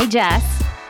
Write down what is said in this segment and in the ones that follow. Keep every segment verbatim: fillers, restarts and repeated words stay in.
Jess.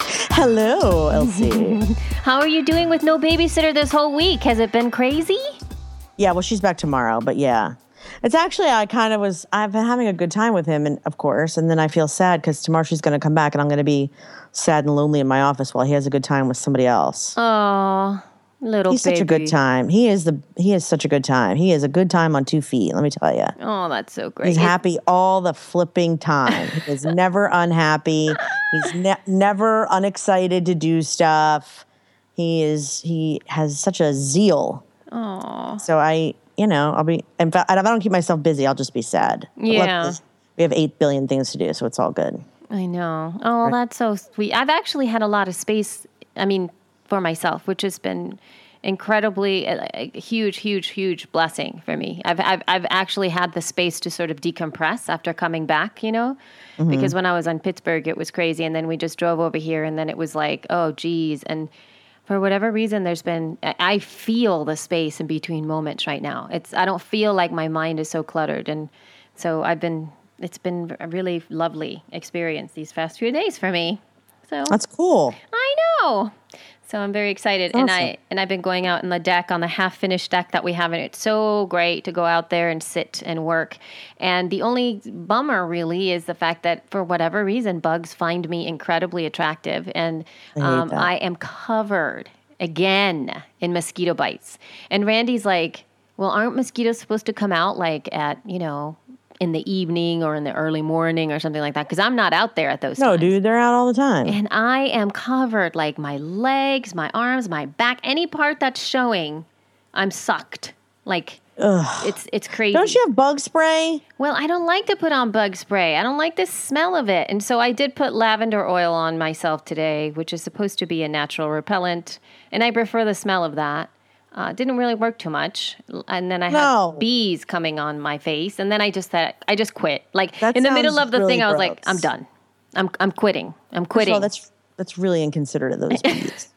Hello, Elsie. How are you doing with no babysitter this whole week? Has it been crazy? Yeah, well, she's back tomorrow, but yeah. It's actually, I kind of was, I've been having a good time with him, and of course, and then I feel sad because tomorrow she's going to come back and I'm going to be sad and lonely in my office while he has a good time with somebody else. Oh, little He's baby. such a good time. He is the, he is such a good time. He is a good time on two feet, let me tell you. Oh, that's so great. He's It- happy all the flipping time. He is never unhappy. He's ne- never unexcited to do stuff. He is, he has such a zeal. Oh. So I, you know, I'll be, in fact, if I don't keep myself busy, I'll just be sad. But Yeah. luckily, we have eight billion things to do, so it's all good. I know. Oh, that's so sweet. I've actually had a lot of space, I mean, for myself, which has been incredibly a, a huge, huge, huge blessing for me. I've, I've I've actually had the space to sort of decompress after coming back, you know, Mm-hmm. because when I was in Pittsburgh, it was crazy. And then we just drove over here and then it was like, oh, geez. And for whatever reason, there's been, I feel the space in between moments right now. It's, I don't feel like my mind is so cluttered. And so I've been, it's been a really lovely experience these past few days for me. So That's cool. I know. So I'm very excited. Awesome. And I, and I've been going out on the deck, on the half finished deck that we have. And it's so great to go out there and sit and work. And the only bummer really is the fact that for whatever reason, bugs find me incredibly attractive. And I hate um, that. I am covered again in mosquito bites. And Randy's like, well, aren't mosquitoes supposed to come out like at, you know, in the evening or in the early morning or something like that? Because I'm not out there at those No, times. dude, they're out all the time. And I am covered, like my legs, my arms, my back, any part that's showing, I'm sucked. Like, Ugh. it's it's crazy. Don't you have bug spray? Well, I don't like to put on bug spray. I don't like the smell of it. And so I did put lavender oil on myself today, which is supposed to be a natural repellent. And I prefer the smell of that. Uh, didn't really work too much. And then I had No. bees coming on my face. And then I just said, I just quit. Like That in the middle sounds of the really thing, I was like, gross. I'm done. I'm I'm quitting. I'm quitting. Well, that's that's really inconsiderate of those bees.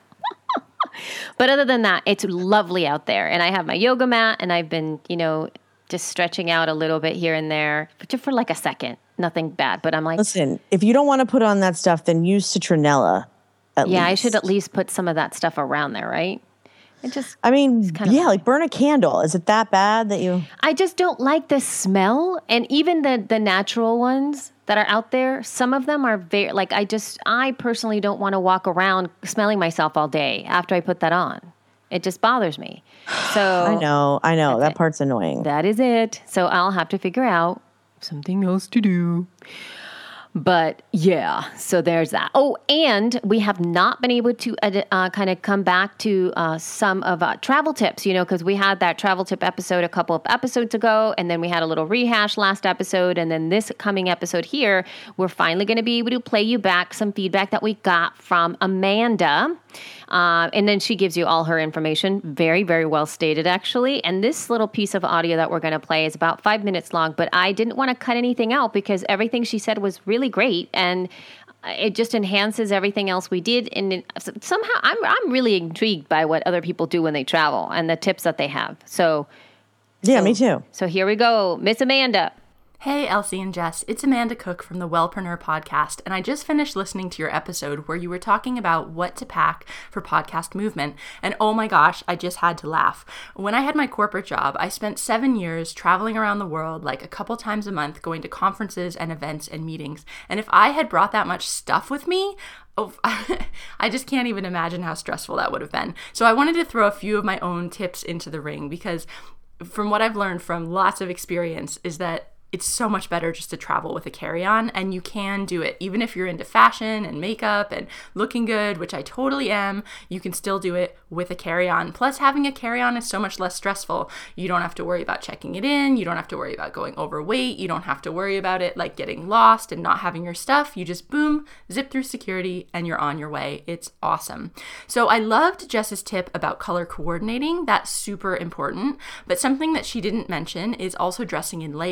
But other than that, it's lovely out there. And I have my yoga mat and I've been, you know, just stretching out a little bit here and there, but just for like a second. Nothing bad. But I'm like, Listen, if you don't want to put on that stuff, then use citronella. At yeah, I least. should at least put some of that stuff around there, right? It just, I mean, kind of yeah, like burn a candle. Is it that bad that you? I just don't like the smell. And even the, the natural ones that are out there, some of them are very, like, I just, I personally don't want to walk around smelling myself all day after I put that on. It just bothers me. So I know, I know. That it. part's annoying. that is it. So I'll have to figure out something else to do. But yeah, so there's that. Oh, and we have not been able to uh, uh, kind of come back to uh, some of uh, travel tips, you know, because we had that travel tip episode a couple of episodes ago, and then we had a little rehash last episode, and then this coming episode here, we're finally going to be able to play you back some feedback that we got from Amanda. Uh, and then she gives you all her information. Very, very well stated, actually. And this little piece of audio that we're going to play is about five minutes long, but I didn't want to cut anything out because everything she said was really great. And it just enhances everything else we did. And it, somehow I'm, I'm really intrigued by what other people do when they travel and the tips that they have. So, Yeah, so, me too. So here we go. Miss Amanda. Hey, Elsie and Jess, it's Amanda Cook from the Wellpreneur podcast, and I just finished listening to your episode where you were talking about what to pack for podcast movement, and oh my gosh, I just had to laugh. When I had my corporate job, I spent seven years traveling around the world like a couple times a month, going to conferences and events and meetings, and if I had brought that much stuff with me, oh, I just can't even imagine how stressful that would have been. So I wanted to throw a few of my own tips into the ring because from what I've learned from lots of experience is that it's so much better just to travel with a carry-on, and you can do it. Even if you're into fashion and makeup and looking good, which I totally am, you can still do it with a carry-on. Plus, having a carry-on is so much less stressful. You don't have to worry about checking it in. You don't have to worry about going overweight. You don't have to worry about it like getting lost and not having your stuff. You just boom, zip through security, and you're on your way. It's awesome. So I loved Jess's tip about color coordinating. That's super important. But something that she didn't mention is also dressing in layers.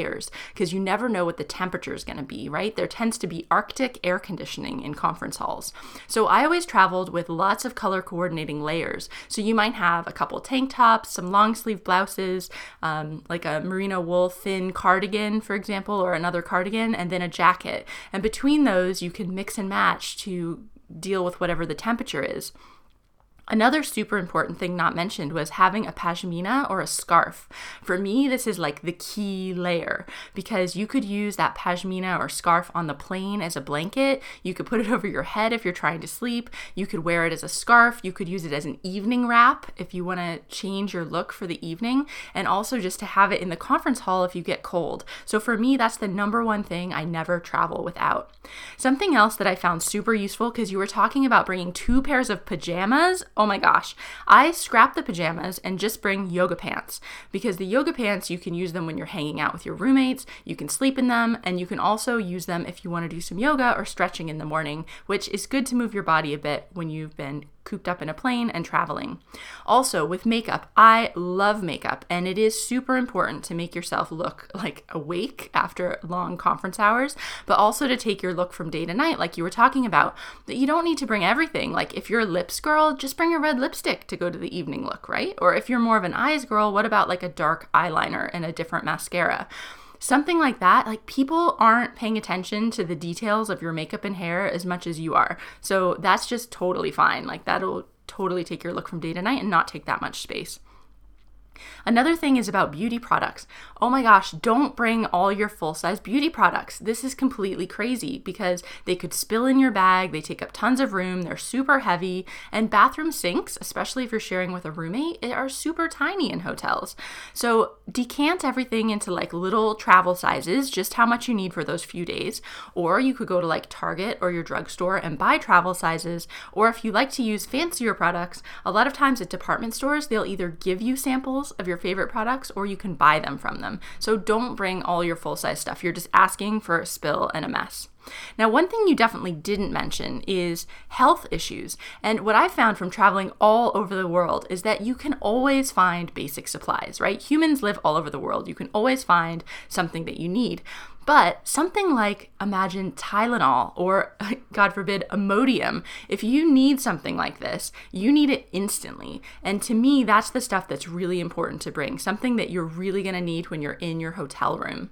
because you never know what the temperature is going to be, right? There tends to be Arctic air conditioning in conference halls. So I always traveled with lots of color coordinating layers. So you might have a couple tank tops, some long sleeve blouses, um, like a merino wool thin cardigan, for example, or another cardigan, and then a jacket. And between those, you can mix and match to deal with whatever the temperature is. Another super important thing not mentioned was having a pashmina or a scarf. For me, this is like the key layer because you could use that pashmina or scarf on the plane as a blanket. You could put it over your head if you're trying to sleep. You could wear it as a scarf. You could use it as an evening wrap if you want to change your look for the evening, and also just to have it in the conference hall if you get cold. So for me, that's the number one thing I never travel without. Something else that I found super useful, because you were talking about bringing two pairs of pajamas. Oh my gosh, I scrap the pajamas and just bring yoga pants, because the yoga pants, you can use them when you're hanging out with your roommates, you can sleep in them, and you can also use them if you want to do some yoga or stretching in the morning, which is good to move your body a bit when you've been cooped up in a plane and traveling. Also, with makeup, I love makeup, and it is super important to make yourself look like awake after long conference hours, but also to take your look from day to night, like you were talking about. That you don't need to bring everything. Like if you're a lips girl, just bring a red lipstick to go to the evening look, right? Or if you're more of an eyes girl, what about like a dark eyeliner and a different mascara? Something like that. Like people aren't paying attention to the details of your makeup and hair as much as you are. So that's just totally fine. Like that'll totally take your look from day to night and not take that much space. Another thing is about beauty products. Oh my gosh, don't bring all your full-size beauty products. This is completely crazy because they could spill in your bag, they take up tons of room, they're super heavy, and bathroom sinks, especially if you're sharing with a roommate, are super tiny in hotels. So decant everything into like little travel sizes, just how much you need for those few days. Or you could go to like Target or your drugstore and buy travel sizes. Or if you like to use fancier products, a lot of times at department stores, they'll either give you samples of your favorite products or you can buy them from them. So don't bring all your full-size stuff. You're just asking for a spill and a mess. Now, one thing you definitely didn't mention is health issues. And what I found from traveling all over the world is that you can always find basic supplies, right? Humans live all over the world. You can always find something that you need. But something like, imagine Tylenol or, God forbid, Imodium. If you need something like this, you need it instantly. And to me, that's the stuff that's really important to bring, something that you're really going to need when you're in your hotel room.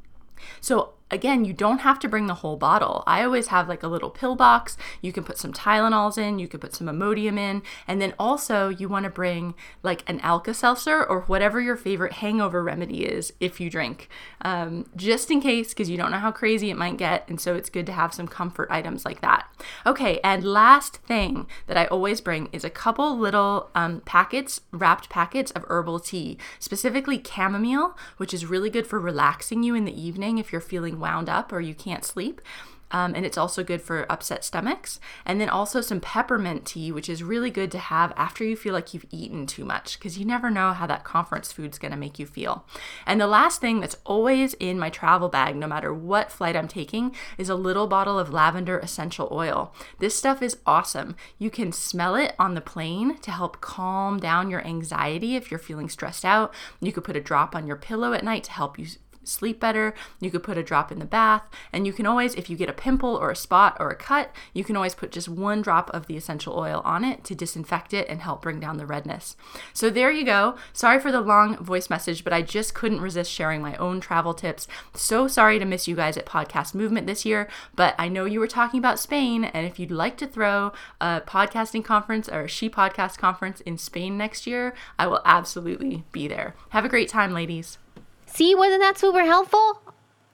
So again, you don't have to bring the whole bottle. I always have like a little pill box. You can put some Tylenols in, you can put some Imodium in, and then also you want to bring like an Alka-Seltzer or whatever your favorite hangover remedy is if you drink, um, just in case, because you don't know how crazy it might get, and so it's good to have some comfort items like that. Okay, and last thing that I always bring is a couple little um, packets, wrapped packets of herbal tea, specifically chamomile, which is really good for relaxing you in the evening if you're feeling wound up or you can't sleep. Um, and it's also good for upset stomachs. And then also some peppermint tea, which is really good to have after you feel like you've eaten too much, because you never know how that conference food's going to make you feel. And the last thing that's always in my travel bag, no matter what flight I'm taking, is a little bottle of lavender essential oil. This stuff is awesome. You can smell it on the plane to help calm down your anxiety if you're feeling stressed out. You could put a drop on your pillow at night to help you sleep better. You could put a drop in the bath, and you can always, if you get a pimple or a spot or a cut, you can always put just one drop of the essential oil on it to disinfect it and help bring down the redness. So there you go. Sorry for the long voice message, but I just couldn't resist sharing my own travel tips. So sorry to miss you guys at Podcast Movement this year, but I know you were talking about Spain, and if you'd like to throw a podcasting conference or a She Podcast conference in Spain next year, I will absolutely be there. Have a great time, ladies. See, wasn't that super helpful?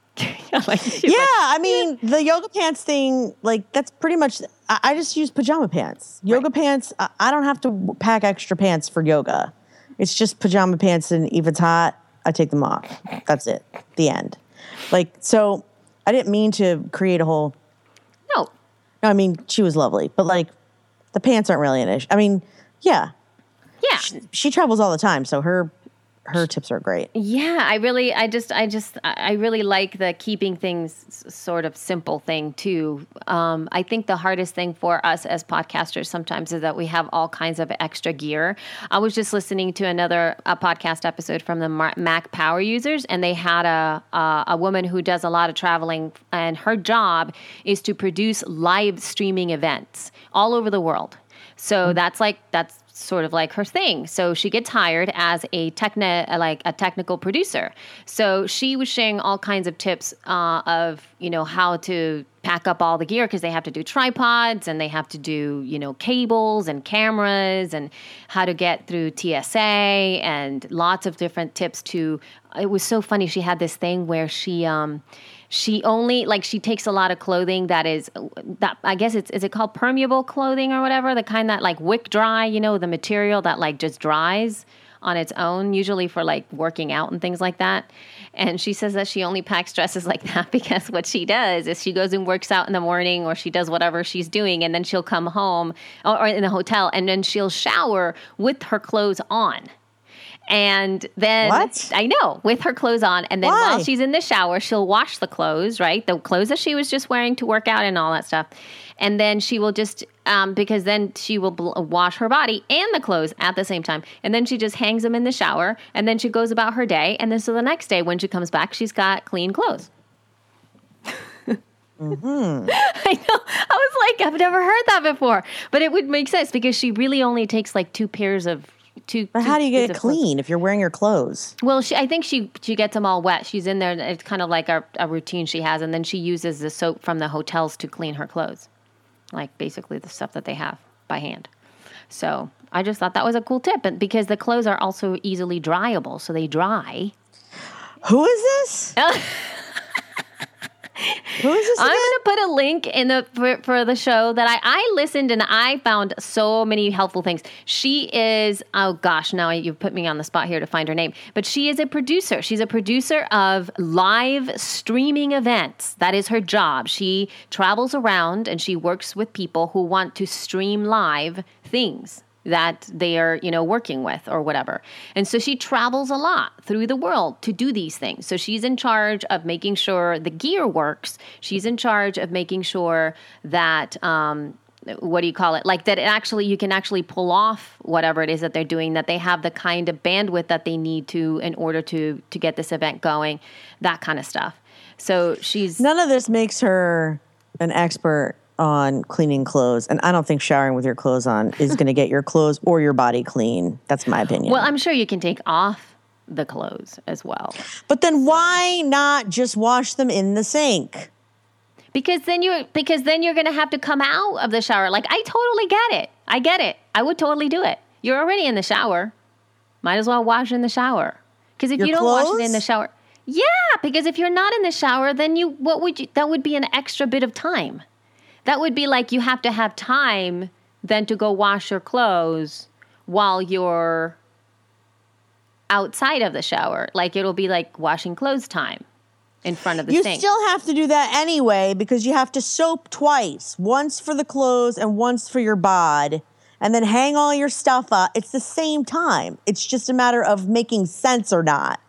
like, yeah, like, I mean, the yoga pants thing, like, that's pretty much, I, I just use pajama pants. Yoga right. pants, I, I don't have to pack extra pants for yoga. It's just pajama pants, and if it's hot, I take them off. That's it. The end. Like, so I didn't mean to create a whole. No. No, I mean, she was lovely, but, like, the pants aren't really an issue. I mean, yeah. Yeah. She, she travels all the time, so her her tips are great. Yeah, I really, I just, I just, I really like the keeping things s- sort of simple thing too. Um, I think the hardest thing for us as podcasters sometimes is that we have all kinds of extra gear. I was just listening to another a podcast episode from the Mar- Mac Power Users, and they had a, a a woman who does a lot of traveling, and her job is to produce live streaming events all over the world. So that's like, that's sort of like her thing. So she gets hired as a techni- like a technical producer. So she was sharing all kinds of tips uh, of, you know, how to pack up all the gear, because they have to do tripods and they have to do, you know, cables and cameras, and how to get through T S A, and lots of different tips to, it was so funny. She had this thing where she, um, She only, like, she takes a lot of clothing that is, that I guess it's, is it called permeable clothing or whatever? The kind that, like, wick dry, you know, the material that, like, just dries on its own, usually for, like, working out and things like that. And she says that she only packs dresses like that because what she does is she goes and works out in the morning, or she does whatever she's doing, and then she'll come home, or, or in the hotel, and then she'll shower with her clothes on. And then, what? I know, with her clothes on. And then Why? while she's in the shower, she'll wash the clothes, right? The clothes that she was just wearing to work out and all that stuff. And then she will just, um, because then she will bl- wash her body and the clothes at the same time. And then she just hangs them in the shower. And then she goes about her day. And then so the next day when she comes back, she's got clean clothes. Mm-hmm. I know. I was like, I've never heard that before. But it would make sense because she really only takes like two pairs of Two, But two how do you get suits it of clothes. clean if you're wearing your clothes? Well, she, I think she she gets them all wet. She's in there. It's kind of like a, a routine she has, and then she uses the soap from the hotels to clean her clothes, like basically the stuff that they have by hand. So I just thought that was a cool tip, and because the clothes are also easily dryable, so they dry. Who is this? Who is this I'm again? going to put a link in the for, for the show that I, I listened and I found so many helpful things. She is, oh gosh, now you put me on the spot here to find her name, but she is a producer. She's a producer of live streaming events. That is her job. She travels around and she works with people who want to stream live things that they are, you know, working with or whatever. And so she travels a lot through the world to do these things. So she's in charge of making sure the gear works. She's in charge of making sure that, um, what do you call it? Like that it actually, you can actually pull off whatever it is that they're doing, that they have the kind of bandwidth that they need to in order to, to get this event going, that kind of stuff. So she's... None of this makes her an expert on cleaning clothes, and I don't think showering with your clothes on is going to get your clothes or your body clean. That's my opinion. Well, I'm sure you can take off the clothes as well. But then why not just wash them in the sink? Because then you're because then you're going to have to come out of the shower. Like, I totally get it. I get it. I would totally do it. You're already in the shower. Might as well wash in the shower. Because if Your you don't wash it clothes? in the shower, yeah. Because if you're not in the shower, then you what would you? That would be an extra bit of time. That would be like you have to have time then to go wash your clothes while you're outside of the shower. Like it'll be like washing clothes time in front of the You sink. still have to do that anyway because you have to soap twice, once for the clothes and once for your bod, and then hang all your stuff up. It's the same time. It's just a matter of making sense or not.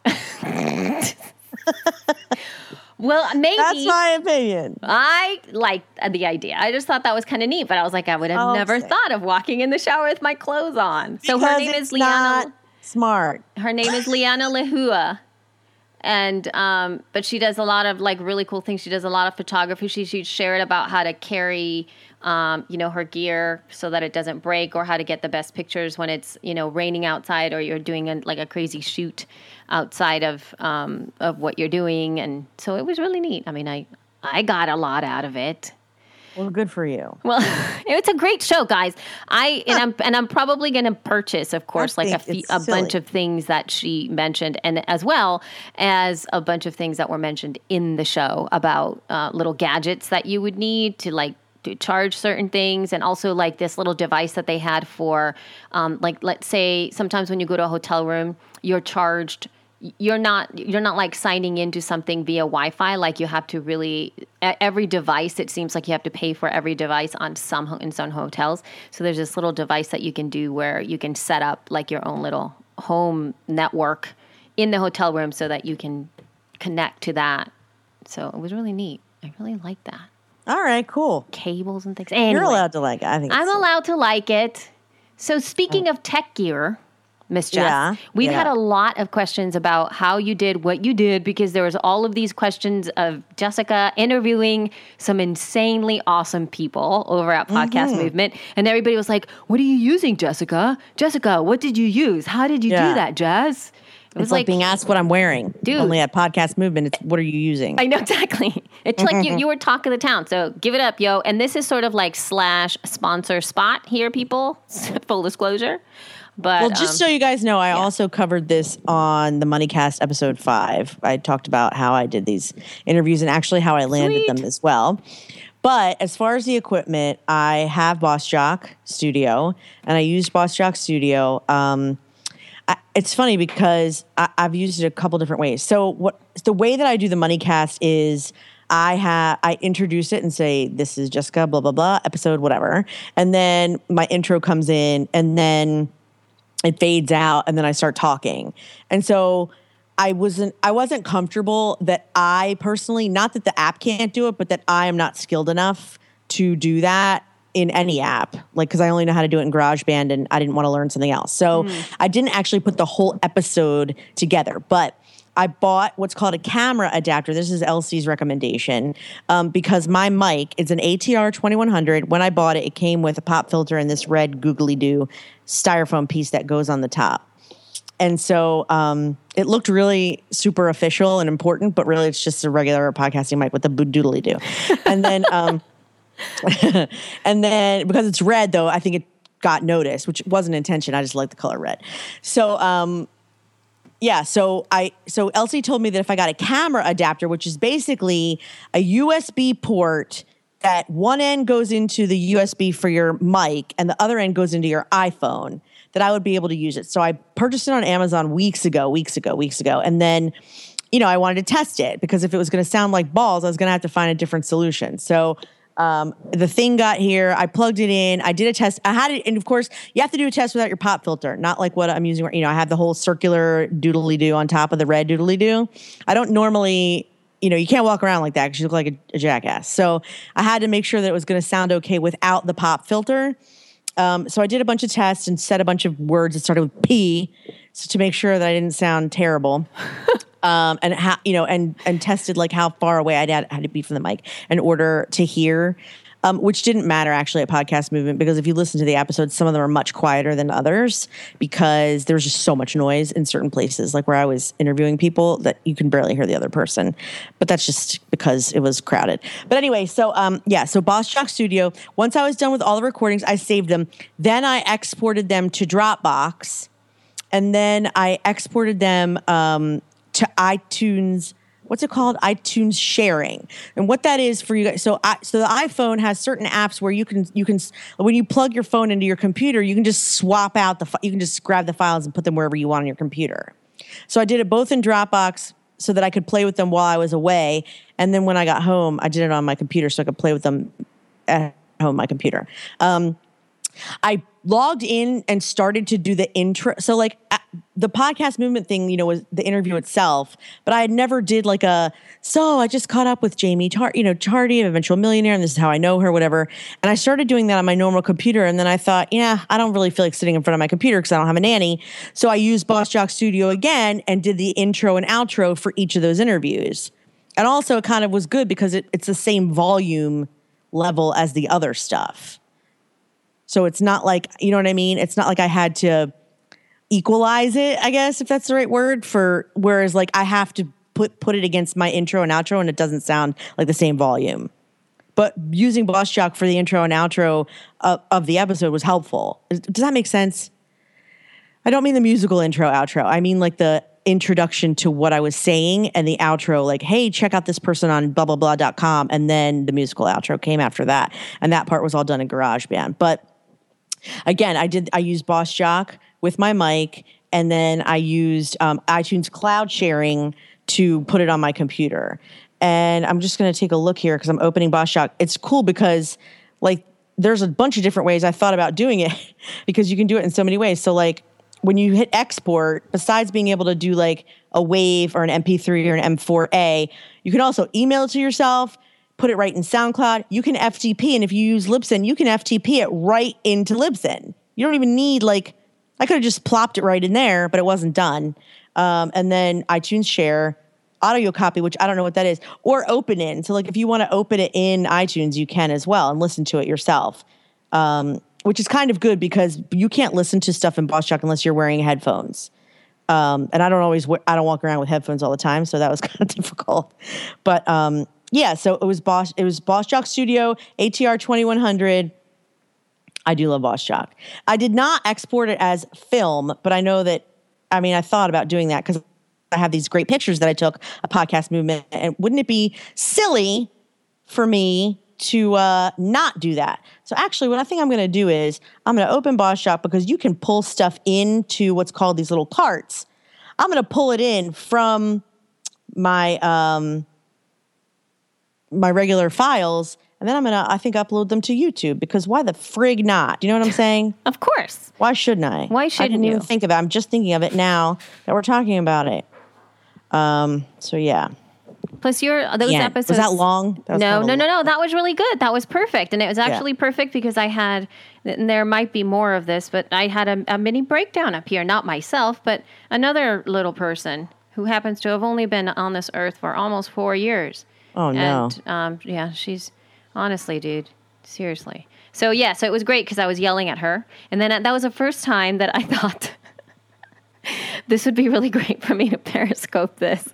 Well, maybe. That's my opinion. I like the idea. I just thought that was kind of neat, but I was like, I would have Oh, never same. thought of walking in the shower with my clothes on. So her Because name it's is Liana. not smart. Her name is Liana Lehua. And, um, but she does a lot of like really cool things. She does a lot of photography. She, she shared about how to carry, um, you know, her gear so that it doesn't break, or how to get the best pictures when it's, you know, raining outside, or you're doing a, like a crazy shoot outside of, um, of what you're doing. And so it was really neat. I mean, I, I got a lot out of it. Well, good for you. Well, it's a great show, guys. I and I'm and I'm probably going to purchase, of course, I like a, think fe- it's a bunch silly. of things that she mentioned, and as well as a bunch of things that were mentioned in the show about uh, little gadgets that you would need to like to charge certain things, and also like this little device that they had for, um, like let's say sometimes when you go to a hotel room, you're charged. You're not you're not like signing into something via Wi-Fi. Like you have to really e- every device. It seems like you have to pay for every device on some ho- in some hotels. So there's this little device that you can do where you can set up like your own little home network in the hotel room so that you can connect to that. So it was really neat. I really like that. All right, cool. Cables and things. Anyway, You're allowed to like it. I think I'm it's allowed to like it. So speaking of tech gear, Miss Jess, Yeah, we've yeah. had a lot of questions about how you did what you did, because there was all of these questions of Jessica interviewing some insanely awesome people over at Podcast Mm-hmm. Movement. And everybody was like, what are you using, Jessica? Jessica, what did you use? How did you Yeah. do that, Jess? It It's like, being asked what I'm wearing. Dude. Only at Podcast Movement, it's what are you using? I know, exactly. It's like you, you were talk of the town. So give it up, yo. And this is sort of like slash sponsor spot here, people. Full disclosure. But Well, just um, so you guys know, I also covered this on the MoneyCast episode five. I talked about how I did these interviews and actually how I landed Sweet. them as well. But as far as the equipment, I have Boss Jock Studio, and I used Boss Jock Studio. Um, I, it's funny because I, I've used it a couple different ways. So what the way that I do the MoneyCast is I have I introduce it and say, this is Jessica, blah, blah, blah, episode, whatever. And then my intro comes in, and then it fades out, and then I start talking. And so I wasn't I wasn't comfortable that I personally, not that the app can't do it, but that I am not skilled enough to do that in any app, like, because I only know how to do it in GarageBand, and I didn't want to learn something else. So I didn't actually put the whole episode together, but I bought what's called a camera adapter. This is Elsie's recommendation, um, because my mic is an A T R twenty-one hundred. When I bought it, it came with a pop filter and this red googly-doo styrofoam piece that goes on the top. And so um, it looked really super official and important, but really it's just a regular podcasting mic with a doodly-doo. And then, um, and then because it's red, though, I think it got noticed, which wasn't intention. I just like the color red. So, um, Yeah, so I so Elsie told me that if I got a camera adapter, which is basically a U S B port that one end goes into the U S B for your mic and the other end goes into your iPhone, that I would be able to use it. So I purchased it on Amazon weeks ago, weeks ago, weeks ago. And then, you know, I wanted to test it because if it was going to sound like balls, I was going to have to find a different solution. So Um, the thing got here. I plugged it in. I did a test. I had it, and of course, you have to do a test without your pop filter. Not like what I'm using. You know, I have the whole circular doodly doo on top of the red doodly doo. I don't normally, you know, you can't walk around like that because you look like a, a jackass. So I had to make sure that it was going to sound okay without the pop filter. Um, so I did a bunch of tests and said a bunch of words that started with P, so to make sure that I didn't sound terrible. Um, and how, you know, and, and tested like how far away I'd had, had to be from the mic in order to hear, um, which didn't matter actually at Podcast Movement, because if you listen to the episodes, some of them are much quieter than others because there's just so much noise in certain places, like where I was interviewing people, that you can barely hear the other person. But that's just because it was crowded. But anyway, so um, yeah, so Boss Jock Studio, once I was done with all the recordings, I saved them. Then I exported them to Dropbox, and then I exported them um, to iTunes. What's it called? iTunes sharing. And what that is for you guys. So I, so the iPhone has certain apps where you can, you can, when you plug your phone into your computer, you can just swap out the, you can just grab the files and put them wherever you want on your computer. So I did it both in Dropbox so that I could play with them while I was away. And then when I got home, I did it on my computer so I could play with them at home on my computer. Um, I logged in and started to do the intro. So like uh, the Podcast Movement thing, you know, was the interview itself, but I had never did like a, so I just caught up with Jamie Tar, you know, Tardy of Eventual Millionaire, and this is how I know her, whatever. And I started doing that on my normal computer. And then I thought, yeah, I don't really feel like sitting in front of my computer because I don't have a nanny. So I used Boss Jock Studio again and did the intro and outro for each of those interviews. And also it kind of was good because it, it's the same volume level as the other stuff. So it's not like, you know what I mean? It's not like I had to equalize it, I guess, if that's the right word, for whereas like I have to put put it against my intro and outro and it doesn't sound like the same volume. But using Boss Jock for the intro and outro of, of the episode was helpful. Does that make sense? I don't mean the musical intro, outro. I mean like the introduction to what I was saying and the outro, like, hey, check out this person on blah, blah, blah dot com. And then the musical outro came after that. And that part was all done in GarageBand. But again, I did. I used Boss Jock with my mic, and then I used um, iTunes Cloud Sharing to put it on my computer. And I'm just going to take a look here because I'm opening Boss Jock. It's cool because, like, there's a bunch of different ways I thought about doing it because you can do it in so many ways. So, like, when you hit export, besides being able to do like a WAV or an M P three or an M four A, you can also email it to yourself, put it right in SoundCloud. You can F T P, and if you use Libsyn, you can F T P it right into Libsyn. You don't even need like, I could have just plopped it right in there, but it wasn't done. Um, and then iTunes Share, audio copy, which I don't know what that is, or OpenIn. So like if you want to open it in iTunes, you can as well and listen to it yourself. Um, which is kind of good because you can't listen to stuff in BossJock unless you're wearing headphones. Um, and I don't always, I don't walk around with headphones all the time, so that was kind of difficult. But um, yeah, so it was Boss, it was BossJock Studio, A T R twenty-one hundred. I do love BossJock. I did not export it as film, but I know that, I mean, I thought about doing that because I have these great pictures that I took, a podcast movement, and wouldn't it be silly for me to uh, not do that? So actually what I think I'm going to do is I'm going to open BossJock because you can pull stuff into what's called these little carts. I'm going to pull it in from my um, my regular files, and then I'm going to, I think, upload them to YouTube because why the frig not? Do you know what I'm saying? Of course. Why shouldn't I? Why shouldn't I didn't you? even think of it. I'm just thinking of it now that we're talking about it. Um, so yeah. Plus, your those Yeah. episodes. Was that long? That was no, kinda no, no, long. no. That was really good. That was perfect, and it was actually perfect because I had. And there might be more of this, but I had a, a mini breakdown up here. Not myself, but another little person who happens to have only been on this earth for almost four years. Oh no. And um, yeah, she's honestly, dude, seriously. So yeah, so it was great because I was yelling at her, and then that was the first time that I thought this would be really great for me to Periscope this.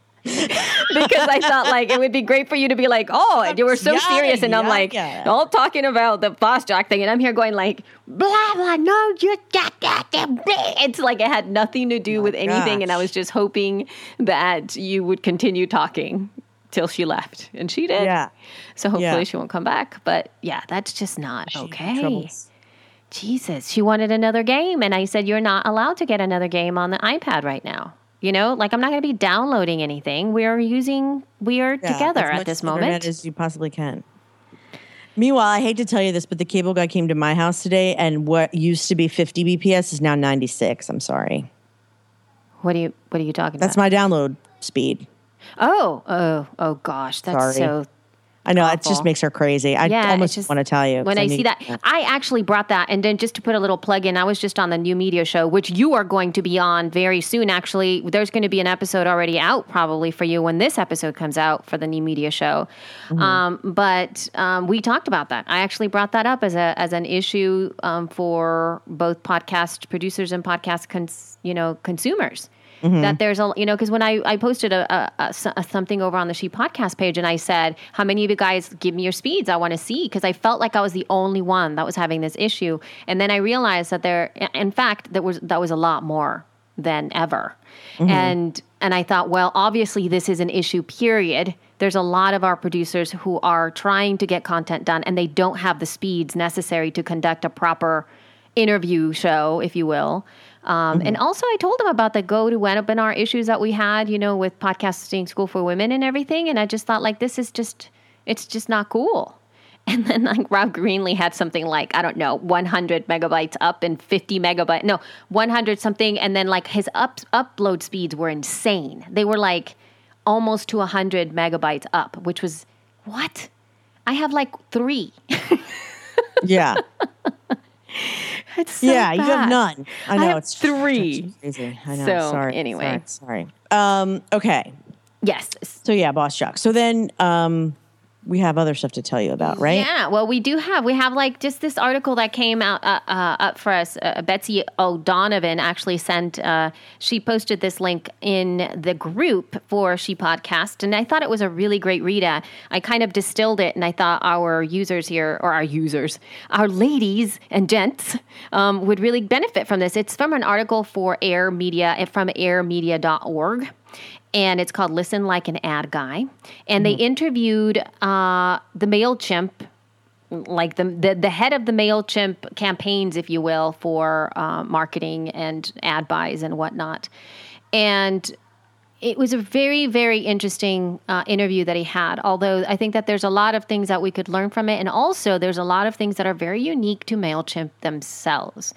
Because I thought like it would be great for you to be like, oh, you were so Yeah, serious, and I'm yeah, like, yeah. all talking about the BossJock thing, and I'm here going like, blah blah, no, you got that. It's like it had nothing to do with anything, and I gosh. was just hoping that you would continue talking till she left, and she did. Yeah. So hopefully Yeah. she won't come back. But yeah, that's just not She had okay. troubles. Jesus, she wanted another game, and I said you're not allowed to get another game on the iPad right now. You know, like I'm not going to be downloading anything. We are using, we are Yeah, together as at much this internet moment. as you possibly can. Meanwhile, I hate to tell you this, but the cable guy came to my house today, and what used to be fifty B P S is now ninety-six. I'm sorry. What are you, what are you talking That's about? my download speed. Oh, oh, oh gosh, that's Sorry. so. I know it Awful. just makes her crazy. I Yeah, almost it's just want to tell you when 'cause I see need- that. I actually brought that, and then just to put a little plug in, I was just on the New Media Show, which you are going to be on very soon. Actually, there's going to be an episode already out probably for you when this episode comes out for the New Media Show. Mm-hmm. Um, but um, we talked about that. I actually brought that up as a as an issue um, for both podcast producers and podcast cons- you know consumers. That there's a, you know, because when I, I posted a, a, a, a something over on the She Podcast page, and I said, how many of you guys give me your speeds? I want to see, because I felt like I was the only one that was having this issue. And then I realized that there, in fact, that was that was a lot more than ever. And and I thought, well, obviously this is an issue, period. There's a lot of our producers who are trying to get content done, and they don't have the speeds necessary to conduct a proper interview show, if you will. Um, Mm-hmm. And also, I told him about the GoToWebinar issues that we had, you know, with Podcasting School for Women and everything. And I just thought, like, this is just, it's just not cool. And then, like, Rob Greenlee had something like, I don't know, one hundred megabytes up and fifty megabytes, no, one hundred something. And then, like, his up, upload speeds were insane. They were, like, almost to one hundred megabytes up, which was, what? I have, like, three. Yeah. It's so Yeah, you have bad. none. I know have it's three. it's crazy. I know. So, sorry. anyway. sorry. sorry. Um, okay. Yes. So yeah, BossJock. So then um, we have other stuff to tell you about, right? Yeah, well, we do have. We have like just this article that came out uh, uh, up for us. Uh, Betsy O'Donovan actually sent, uh, she posted this link in the group for She Podcast, and I thought it was a really great read. Uh, I kind of distilled it, and I thought our users here, or our users, our ladies and gents, um, would really benefit from this. It's from an article for Air Media, from air media dot org. And it's called Listen Like an Ad Guy. And they interviewed uh, the MailChimp, like the, the the head of the MailChimp campaigns, if you will, for uh, marketing and ad buys and whatnot. And it was a very, very interesting uh, interview that he had, although I think that there's a lot of things that we could learn from it. And also there's a lot of things that are very unique to MailChimp themselves.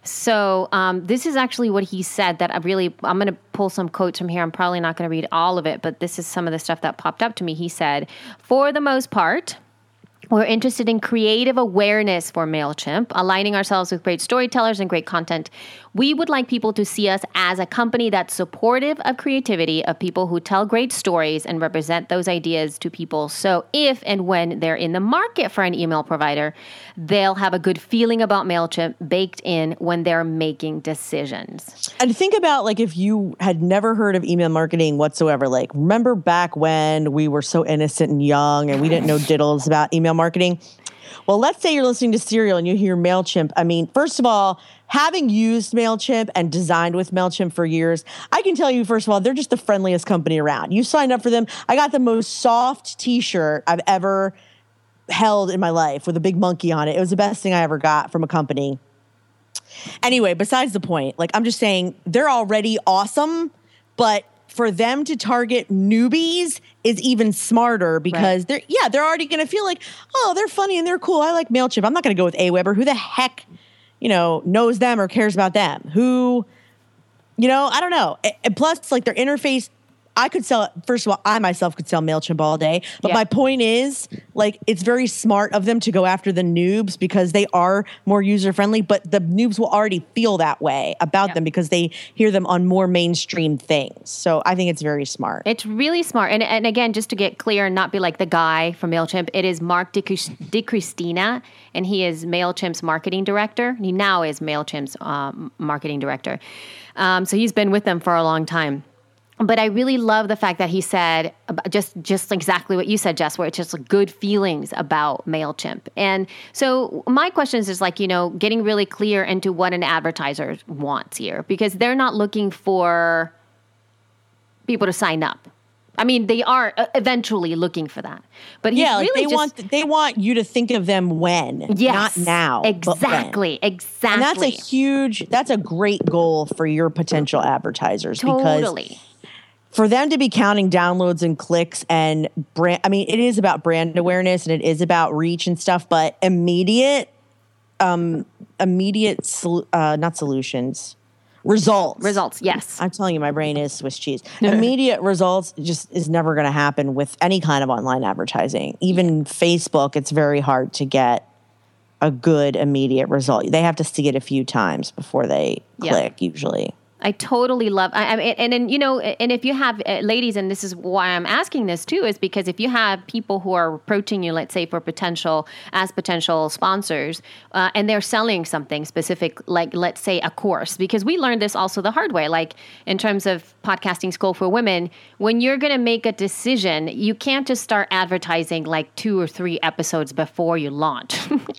So um, this is actually what he said that I really, I'm going to pull some quotes from here. I'm probably not going to read all of it, but this is some of the stuff that popped up to me. He said, for the most part, we're interested in creative awareness for MailChimp, aligning ourselves with great storytellers and great content. We would like people to see us as a company that's supportive of creativity, of people who tell great stories and represent those ideas to people. So if and when they're in the market for an email provider, they'll have a good feeling about MailChimp baked in when they're making decisions. And think about like if you had never heard of email marketing whatsoever, like remember back when we were so innocent and young and we didn't know diddles about email marketing? Well, let's say you're listening to Serial and you hear MailChimp. I mean, first of all, having used MailChimp and designed with MailChimp for years, I can tell you, first of all, they're just the friendliest company around. You signed up for them. I got the most soft t-shirt I've ever held in my life with a big monkey on it. It was the best thing I ever got from a company. Anyway, besides the point, like I'm just saying they're already awesome, but for them to target newbies is even smarter because right. they're, yeah, they're already going to feel like, oh, they're funny and they're cool. I like MailChimp. I'm not going to go with Aweber. Who the heck, you know, knows them or cares about them? Who, you know, I don't know. And plus, like their interface, I could sell, first of all, I myself could sell MailChimp all day. But yeah. my point is, like, it's very smart of them to go after the noobs because they are more user-friendly, but the noobs will already feel that way about yeah. them because they hear them on more mainstream things. So I think it's very smart. It's really smart. And, and again, just to get clear and not be like the guy from MailChimp, it is Mark DiCristina, and he is MailChimp's marketing director. He now is MailChimp's uh, marketing director. Um, so he's been with them for a long time. But I really love the fact that he said just just exactly what you said, Jess, where it's just like good feelings about MailChimp. And so my question is, is like, you know, getting really clear into what an advertiser wants here, because they're not looking for people to sign up. I mean, they are eventually looking for that. But he's yeah, like really they just, want they want you to think of them when, yes, not now. Exactly, exactly. And that's a huge, that's a great goal for your potential advertisers. Totally. Because for them to be counting downloads and clicks and brand, I mean, it is about brand awareness and it is about reach and stuff, but immediate, um, immediate, sol- uh, not solutions, results. Results, yes. I'm telling you, my brain is Swiss cheese. Immediate results just is never going to happen with any kind of online advertising. Even Facebook, it's very hard to get a good immediate result. They have to see it a few times before they click, yeah. usually. I totally love, I, I mean, and then, you know, and if you have uh, ladies, and this is why I'm asking this too, is because if you have people who are approaching you, let's say for potential, as potential sponsors, uh, and they're selling something specific, like let's say a course, because we learned this also the hard way, like in terms of podcasting school for women, when you're going to make a decision, you can't just start advertising like two or three episodes before you launch.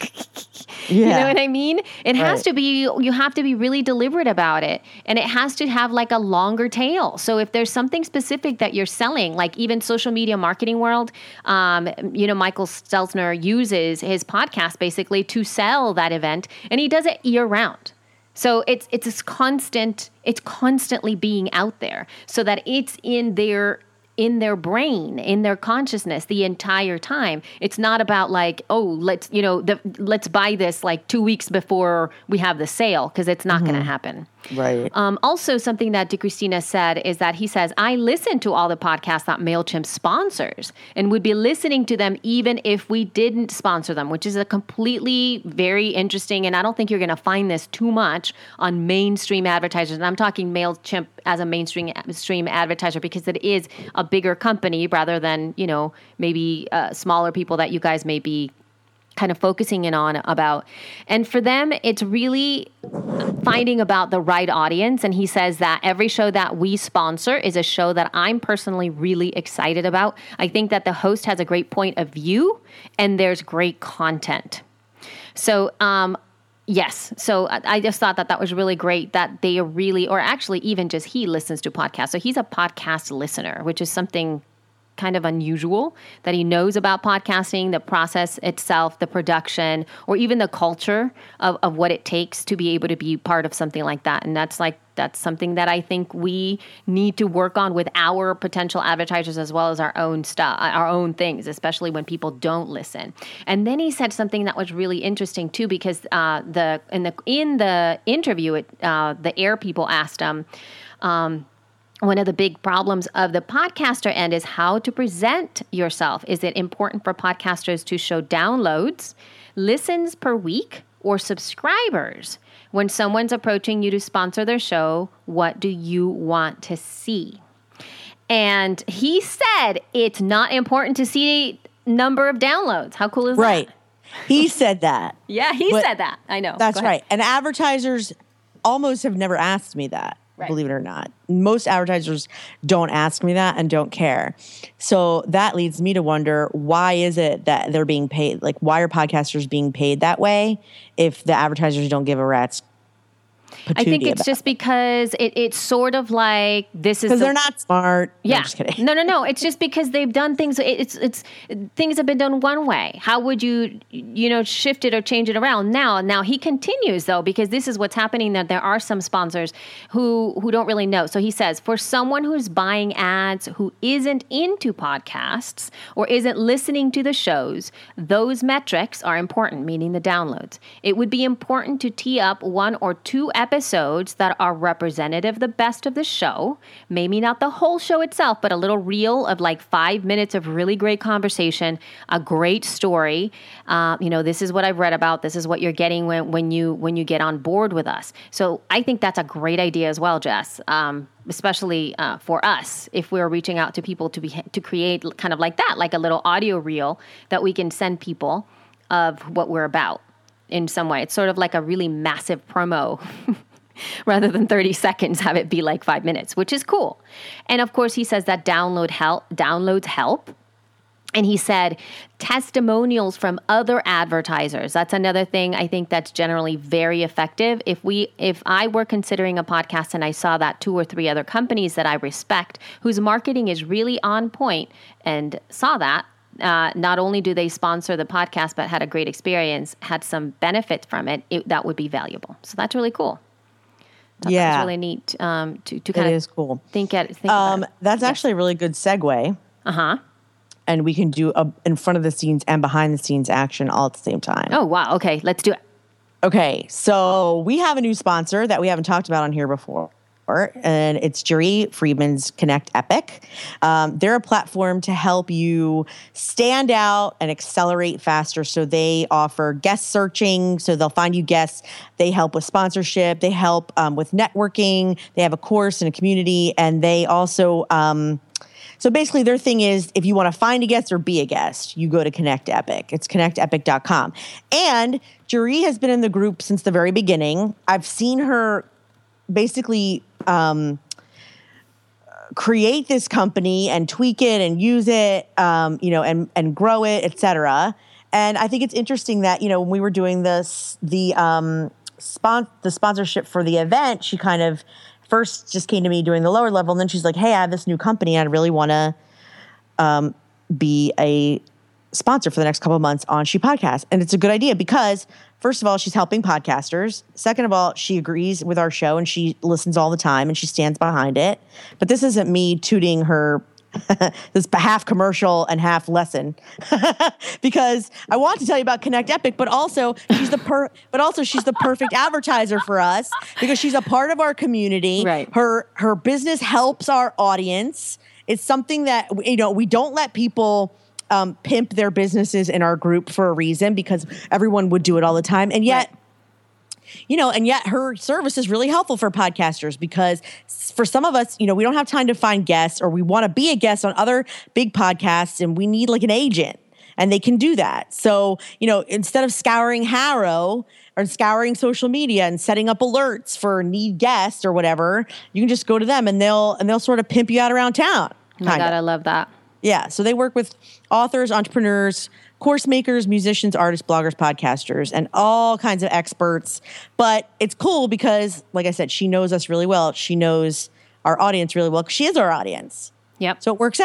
Yeah. You know what I mean? It has right. to be, you have to be really deliberate about it. And it has to have like a longer tail. So if there's something specific that you're selling, like even social media marketing world, um, you know, Michael Stelzner uses his podcast basically to sell that event, and he does it year round. So it's, it's this constant, it's constantly being out there so that it's in their in their brain, in their consciousness the entire time. It's not about like, oh, let's, you know, the, let's buy this like two weeks before we have the sale, because it's not mm-hmm. going to happen. Right. Um, also, something that DiCristina said is that he says, I listen to all the podcasts that MailChimp sponsors and would be listening to them even if we didn't sponsor them, which is a completely very interesting, and I don't think you're going to find this too much on mainstream advertisers. And I'm talking MailChimp as a mainstream stream advertiser because it is a bigger company rather than, you know, maybe uh, smaller people that you guys may be kind of focusing in on about. And for them, it's really finding about the right audience. And he says that every show that we sponsor is a show that I'm personally really excited about. I think that the host has a great point of view and there's great content. So, um, yes. So I just thought that that was really great that they really, or actually even just he listens to podcasts. So he's a podcast listener, which is something kind of unusual, that he knows about podcasting, the process itself, the production, or even the culture of, of what it takes to be able to be part of something like that. And that's like, that's something that I think we need to work on with our potential advertisers as well as our own stuff, our own things, especially when people don't listen. And then he said something that was really interesting too, because uh, the in the in the interview, it, uh, the Air people asked him, um, one of the big problems of the podcaster end is how to present yourself. Is it important for podcasters to show downloads, listens per week, or subscribers? When someone's approaching you to sponsor their show, what do you want to see? And he said it's not important to see number of downloads. How cool is right. that? Right. He said that. Yeah, he but said that. I know. That's right. And advertisers almost have never asked me that. Right. Believe it or not. Most advertisers don't ask me that and don't care. So that leads me to wonder, why is it that they're being paid? Like, why are podcasters being paid that way if the advertisers don't give a rat's I think it's just because it, it's sort of like this is because the, they're not smart. Yeah, no, I'm just kidding. no, no, no. It's just because they've done things. It's it's things have been done one way. How would you you know shift it or change it around now? Now he continues though, because this is what's happening. That there are some sponsors who who don't really know. So he says, for someone who's buying ads who isn't into podcasts or isn't listening to the shows, those metrics are important, meaning the downloads. It would be important to tee up one or two episodes that are representative, the best of the show. Maybe not the whole show itself, but a little reel of like five minutes of really great conversation, a great story. Uh, you know, this is what I've read about. This is what you're getting when, when you when you get on board with us. So I think that's a great idea as well, Jess. Um, especially uh, for us, if we're reaching out to people to be to create kind of like that, like a little audio reel that we can send people of what we're about. In some way, it's sort of like a really massive promo rather than thirty seconds, have it be like five minutes, which is cool. And of course, he says that download help, downloads help. And he said testimonials from other advertisers. That's another thing I think that's generally very effective. If we, if I were considering a podcast and I saw that two or three other companies that I respect, whose marketing is really on point, and saw that, Uh, not only do they sponsor the podcast, but had a great experience, had some benefits from it, it that would be valuable. So that's really cool. Thought yeah. That's really neat um, to, to kind it of is cool. think at think um, about it. That's yes. actually a really good segue. Uh-huh. And we can do a in front of the scenes and behind the scenes action all at the same time. Oh, wow. Okay, let's do it. Okay, so we have a new sponsor that we haven't talked about on here before. And it's Jerry Friedman's Connect Epic. Um, they're a platform to help you stand out and accelerate faster. So they offer guest searching. So they'll find you guests. They help with sponsorship. They help um, with networking. They have a course and a community. And they also, um, so basically their thing is, if you want to find a guest or be a guest, you go to Connect Epic. It's connect epic dot com. And Jerry has been in the group since the very beginning. I've seen her basically um, create this company and tweak it and use it, um, you know, and and grow it, et cetera. And I think it's interesting that, you know, when we were doing this, the um, spon- the sponsorship for the event, she kind of first just came to me doing the lower level, and then she's like, "Hey, I have this new company, and I really want to um, be a sponsor for the next couple of months on She Podcast." And it's a good idea because, first of all, she's helping podcasters. Second of all, she agrees with our show and she listens all the time and she stands behind it. But this isn't me tooting her this half commercial and half lesson because I want to tell you about Connect Epic, but also she's the per but also she's the perfect advertiser for us because she's a part of our community. Right. Her her business helps our audience. It's something that, you know, we don't let people Um, pimp their businesses in our group for a reason because everyone would do it all the time. And yet, right. you know, and yet her service is really helpful for podcasters because for some of us, you know, we don't have time to find guests or we want to be a guest on other big podcasts and we need like an agent and they can do that. So, you know, instead of scouring Harrow or scouring social media and setting up alerts for need guests or whatever, you can just go to them and they'll, and they'll sort of pimp you out around town. Oh my God, I love that. Yeah, so they work with authors, entrepreneurs, course makers, musicians, artists, bloggers, podcasters, and all kinds of experts. But it's cool because, like I said, she knows us really well. She knows our audience really well because she is our audience. Yep. So it works out.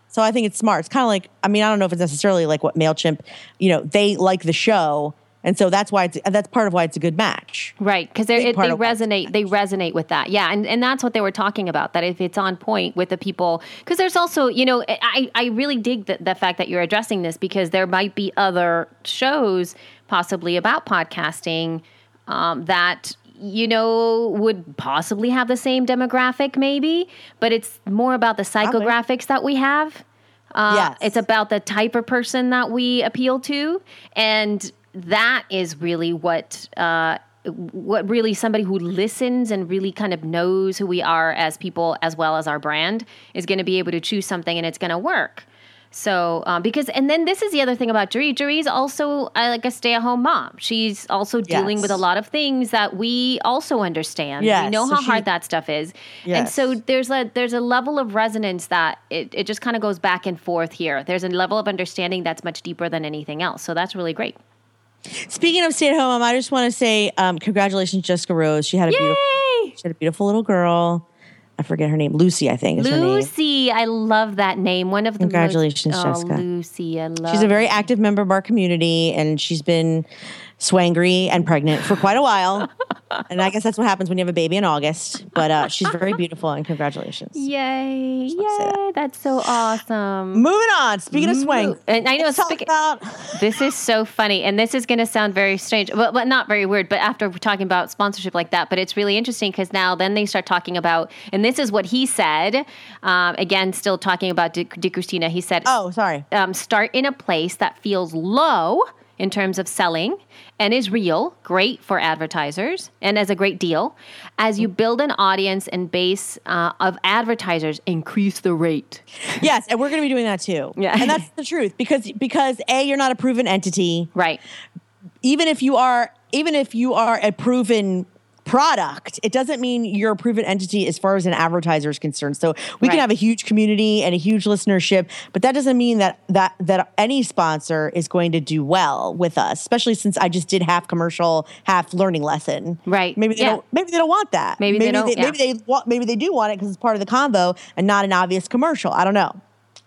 So I think it's smart. It's kind of like, I mean, I don't know if it's necessarily like what MailChimp, you know, they like the show. And so that's why it's, that's part of why it's a good match. Right. Because they resonate, they resonate with that. Yeah. And, and that's what they were talking about, that if it's on point with the people, because there's also, you know, I, I really dig the, the fact that you're addressing this, because there might be other shows possibly about podcasting um, that, you know, would possibly have the same demographic maybe, but it's more about the psychographics that we have. Uh, yes. It's about the type of person that we appeal to. And that is really what, uh, what really somebody who listens and really kind of knows who we are as people, as well as our brand, is going to be able to choose something and it's going to work. So, um, because, and then this is the other thing about Jeree. Jeree's also uh, like a stay-at-home mom. She's also dealing yes. with a lot of things that we also understand. Yes. We know So how she, hard that stuff is. Yes. And so there's a, there's a level of resonance that it, it just kind of goes back and forth here. There's a level of understanding that's much deeper than anything else. So that's really great. Speaking of stay-at-home mom, I just want to say um, congratulations, Jessica Rose. She had a Yay! beautiful, she had a beautiful little girl. I forget her name. Lucy, I think, is her name. Lucy, I love that name. One of the Congratulations, most, Jessica. Oh, Lucy, I love. She's a very active member of our community, and she's been swangry and pregnant for quite a while. And I guess that's what happens when you have a baby in August. But uh, she's very beautiful, and congratulations. Yay! Yay! That. That's so awesome. Moving on. Speaking of swang, and I know let's talk speaking, about. This is so funny, and this is going to sound very strange, but, but not very weird. But after we're talking about sponsorship like that, but it's really interesting because now then they start talking about, and this is what he said. Um, again, still talking about Di, Di Christina. He said, "Oh, sorry. Um, start in a place that feels low in terms of selling and is real, great for advertisers and as a great deal. As you build an audience and base uh, of advertisers, increase the rate." Yes, and we're going to be doing that too. Yeah. And that's the truth because because A, you're not a proven entity. Right. Even if you are even if you are a proven product, it doesn't mean you're a proven entity as far as an advertiser is concerned. So we right. can have a huge community and a huge listenership, but that doesn't mean that that that any sponsor is going to do well with us, especially since I just did half commercial, half learning lesson. Right. Maybe they yeah. don't maybe they don't want that. Maybe, maybe they don't. They, yeah. Maybe they want maybe they do want it because it's part of the combo and not an obvious commercial. I don't know.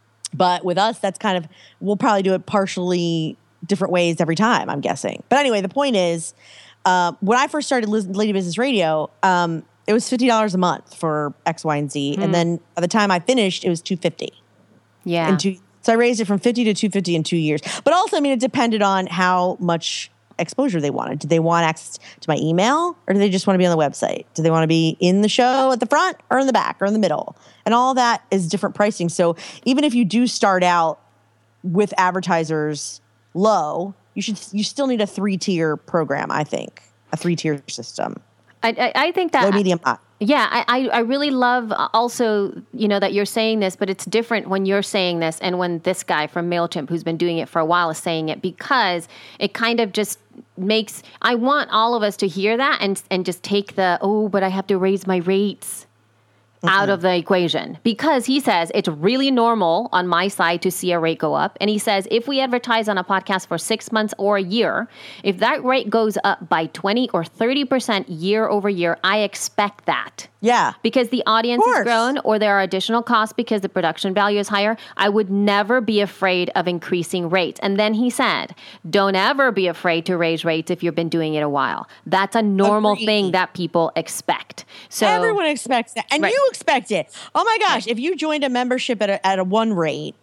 But with us, that's kind of we'll probably do it partially different ways every time, I'm guessing. But anyway, the point is, Uh, when I first started Lady Business Radio, um, it was fifty dollars a month for X, Y, and Z. Mm. And then by the time I finished, it was two hundred fifty dollars. Yeah. In two, so I raised it from fifty to two hundred fifty in two years. But also, I mean, it depended on how much exposure they wanted. Did they want access to my email or do they just want to be on the website? Do they want to be in the show at the front or in the back or in the middle? And all that is different pricing. So even if you do start out with advertisers low, you should you still need a three-tier program, I think. A three-tier system. I, I, I think that... Low, medium, high. Yeah, I, I really love also, you know, that you're saying this, but it's different when you're saying this and when this guy from MailChimp, who's been doing it for a while, is saying it, because it kind of just makes... I want all of us to hear that and and just take the, oh, but I have to raise my rates out of the equation, because he says it's really normal on my side to see a rate go up. And he says, if we advertise on a podcast for six months or a year, if that rate goes up by twenty or thirty percent year over year, I expect that. Yeah. Because the audience has grown or there are additional costs because the production value is higher. I would never be afraid of increasing rates. And then he said, don't ever be afraid to raise rates if you've been doing it a while. That's a normal Agreed. thing that people expect. So everyone expects that. And right. you expect it. Oh my gosh, if you joined a membership at a, at a one rate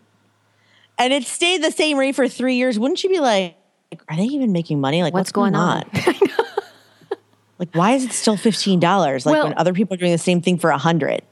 and it stayed the same rate for three years, wouldn't you be like, are they even making money? Like, what's, what's going, going on? on? Like, why is it still fifteen dollars? Like, well, when other people are doing the same thing for a hundred.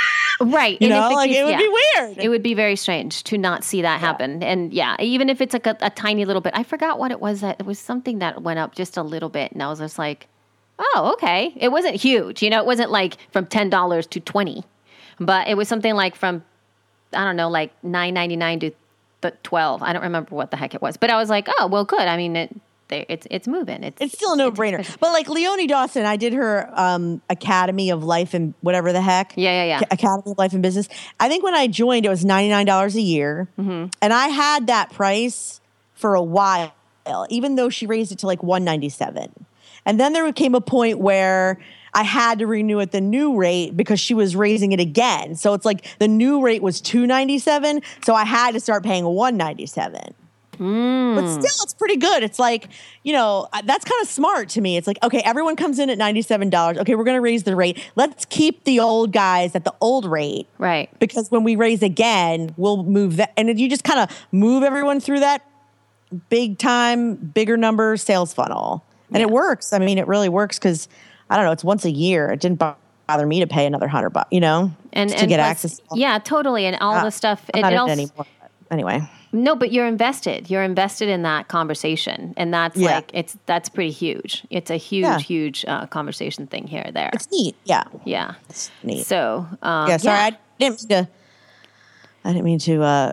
Right. You and know, it, like, it would yeah, be weird. It would be very strange to not see that happen. Yeah. And yeah, even if it's like a, a tiny little bit, I forgot what it was. That it was something that went up just a little bit. And I was just like, oh, okay. It wasn't huge. You know, it wasn't like from ten dollars to twenty, but it was something like from, I don't know, like nine ninety-nine to twelve. I don't remember what the heck it was, but I was like, oh, well, good. I mean, it, it's it's moving. It's it's still a no-brainer. But like Leonie Dawson, I did her um, Academy of Life and whatever the heck. Yeah, yeah, yeah. Academy of Life and Business. I think when I joined, it was ninety-nine dollars a year. Mm-hmm. And I had that price for a while, even though she raised it to like one ninety-seven. And then there came a point where I had to renew at the new rate because she was raising it again. So it's like the new rate was two ninety-seven, so I had to start paying one ninety-seven. Mm. But still, it's pretty good. It's like, you know, that's kind of smart to me. It's like, okay, everyone comes in at ninety-seven dollars. Okay, we're going to raise the rate. Let's keep the old guys at the old rate. Right. Because when we raise again, we'll move that. And you just kind of move everyone through that big time, bigger number sales funnel. And yeah. It works. I mean, it really works because, I don't know, it's once a year. It didn't bother me to pay another hundred bucks, you know, and, to and get plus, access. Yeah, totally. And all uh, the stuff. I'm it, not it in also, it anymore. Anyway. No, but you're invested. You're invested in that conversation. And that's yeah. like, it's, that's pretty huge. It's a huge, yeah. huge uh, conversation thing here or there. It's neat. Yeah. Yeah. It's neat. So, um, yeah, sorry. yeah. I didn't mean to, I didn't mean to uh,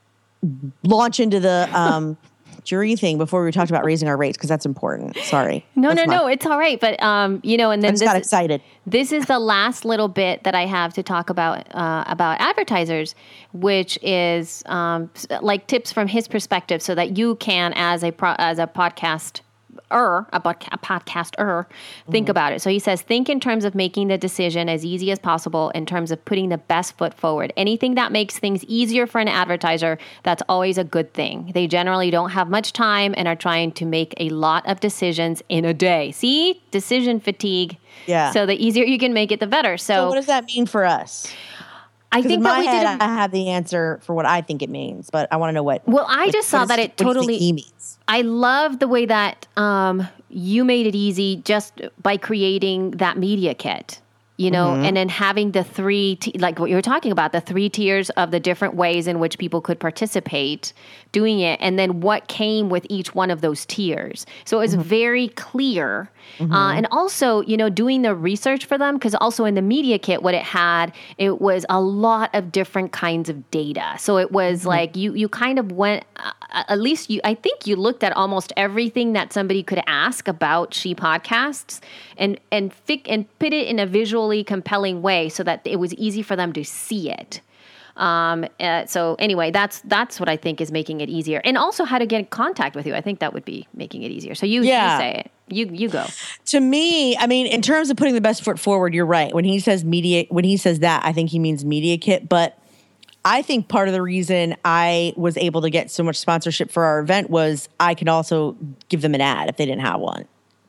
launch into the um, jury thing before we talked about raising our rates because that's important. Sorry. No, that's no, my, no. It's all right. But, um, you know, and then I just this got is, excited. This is the last little bit that I have to talk about uh, about advertisers, which is um, like tips from his perspective, so that you can, as a pro, as a podcast. Er, a podcaster, think mm-hmm. about it. So he says, think in terms of making the decision as easy as possible in terms of putting the best foot forward. Anything that makes things easier for an advertiser, that's always a good thing. They generally don't have much time and are trying to make a lot of decisions in a day. See? Decision fatigue. Yeah. So the easier you can make it, the better. So, so what does that mean for us? I think in that my we head, did. A, I have the answer for what I think it means, but I want to know what. Well, I what, just saw what that is, it totally. He means. I love the way that um, you made it easy just by creating that media kit. You know, mm-hmm. and then having the three, t- like what you were talking about, the three tiers of the different ways in which people could participate doing it, and then what came with each one of those tiers. So it was mm-hmm. very clear. Mm-hmm. Uh, and also, you know, doing the research for them, because also in the media kit, what it had, it was a lot of different kinds of data. So it was mm-hmm. like you you kind of went, uh, at least you, I think you looked at almost everything that somebody could ask about She Podcasts and, and, fic- and put it in a visually compelling way so that it was easy for them to see it. Um, uh, so anyway, that's that's what I think is making it easier, and also how to get in contact with you. I think that would be making it easier. So you, yeah. you say it. You you go. To me, I mean, in terms of putting the best foot forward, you're right. When he says media, when he says that, I think he means media kit. But I think part of the reason I was able to get so much sponsorship for our event was I could also give them an ad if they didn't have one.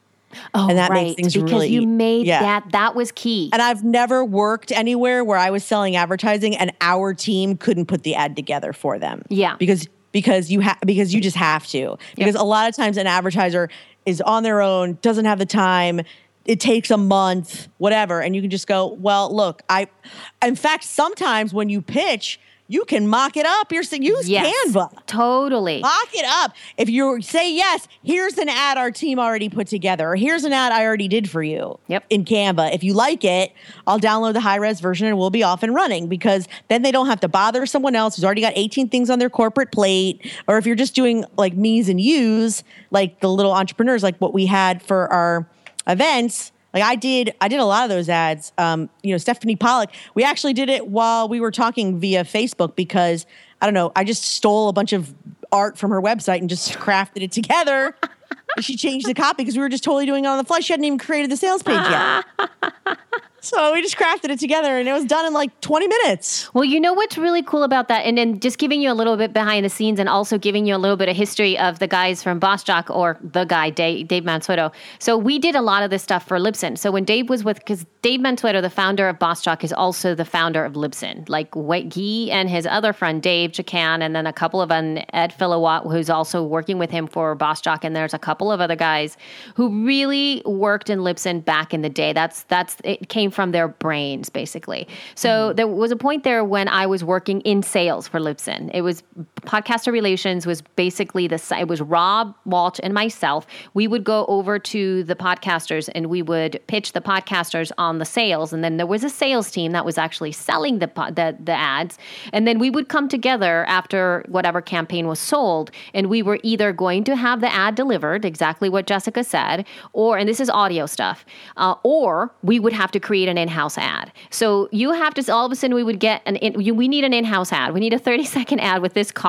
Oh, and that right. makes things because really, you made yeah. that. That was key. And I've never worked anywhere where I was selling advertising and our team couldn't put the ad together for them. Yeah. Because because you have because you just have to. Because yep. a lot of times an advertiser is on their own, doesn't have the time. It takes a month, whatever, and you can just go, well, look, I. In fact, sometimes when you pitch, you can mock it up. You're use yes, Canva. Totally. Mock it up. If you say yes, here's an ad our team already put together, or here's an ad I already did for you yep. in Canva. If you like it, I'll download the high-res version and we'll be off and running, because then they don't have to bother someone else who's already got eighteen things on their corporate plate. Or if you're just doing like me's and you's, like the little entrepreneurs, like what we had for our events. Like I did, I did a lot of those ads. Um, you know, Stephanie Pollock, we actually did it while we were talking via Facebook because, I don't know, I just stole a bunch of art from her website and just crafted it together. She changed the copy because we were just totally doing it on the fly. She hadn't even created the sales page yet. So we just crafted it together and it was done in like twenty minutes. Well, you know what's really cool about that? And then just giving you a little bit behind the scenes and also giving you a little bit of history of the guys from Boss Jock, or the guy, Dave, Dave Mansueto. So we did a lot of this stuff for Libsyn. So when Dave was with, because Dave Mansueto, the founder of Boss Jock, is also the founder of Libsyn. Like he and his other friend, Dave Chacan, and then a couple of them, Ed Philowat, who's also working with him for Boss Jock. And there's a couple of other guys who really worked in Libsyn back in the day. That's, that's, it came from their brain. Basically. So mm-hmm. there was a point there when I was working in sales for Libsyn. It was podcaster relations was basically the, it was Rob Walsh and myself. We would go over to the podcasters and we would pitch the podcasters on the sales. And then there was a sales team that was actually selling the, the, the ads. And then we would come together after whatever campaign was sold. And we were either going to have the ad delivered, exactly what Jessica said, or, and this is audio stuff, uh, or we would have to create an in-house ad. So you have to, all of a sudden we would get an, in, you, we need an in-house ad. We need a thirty second ad with this copy.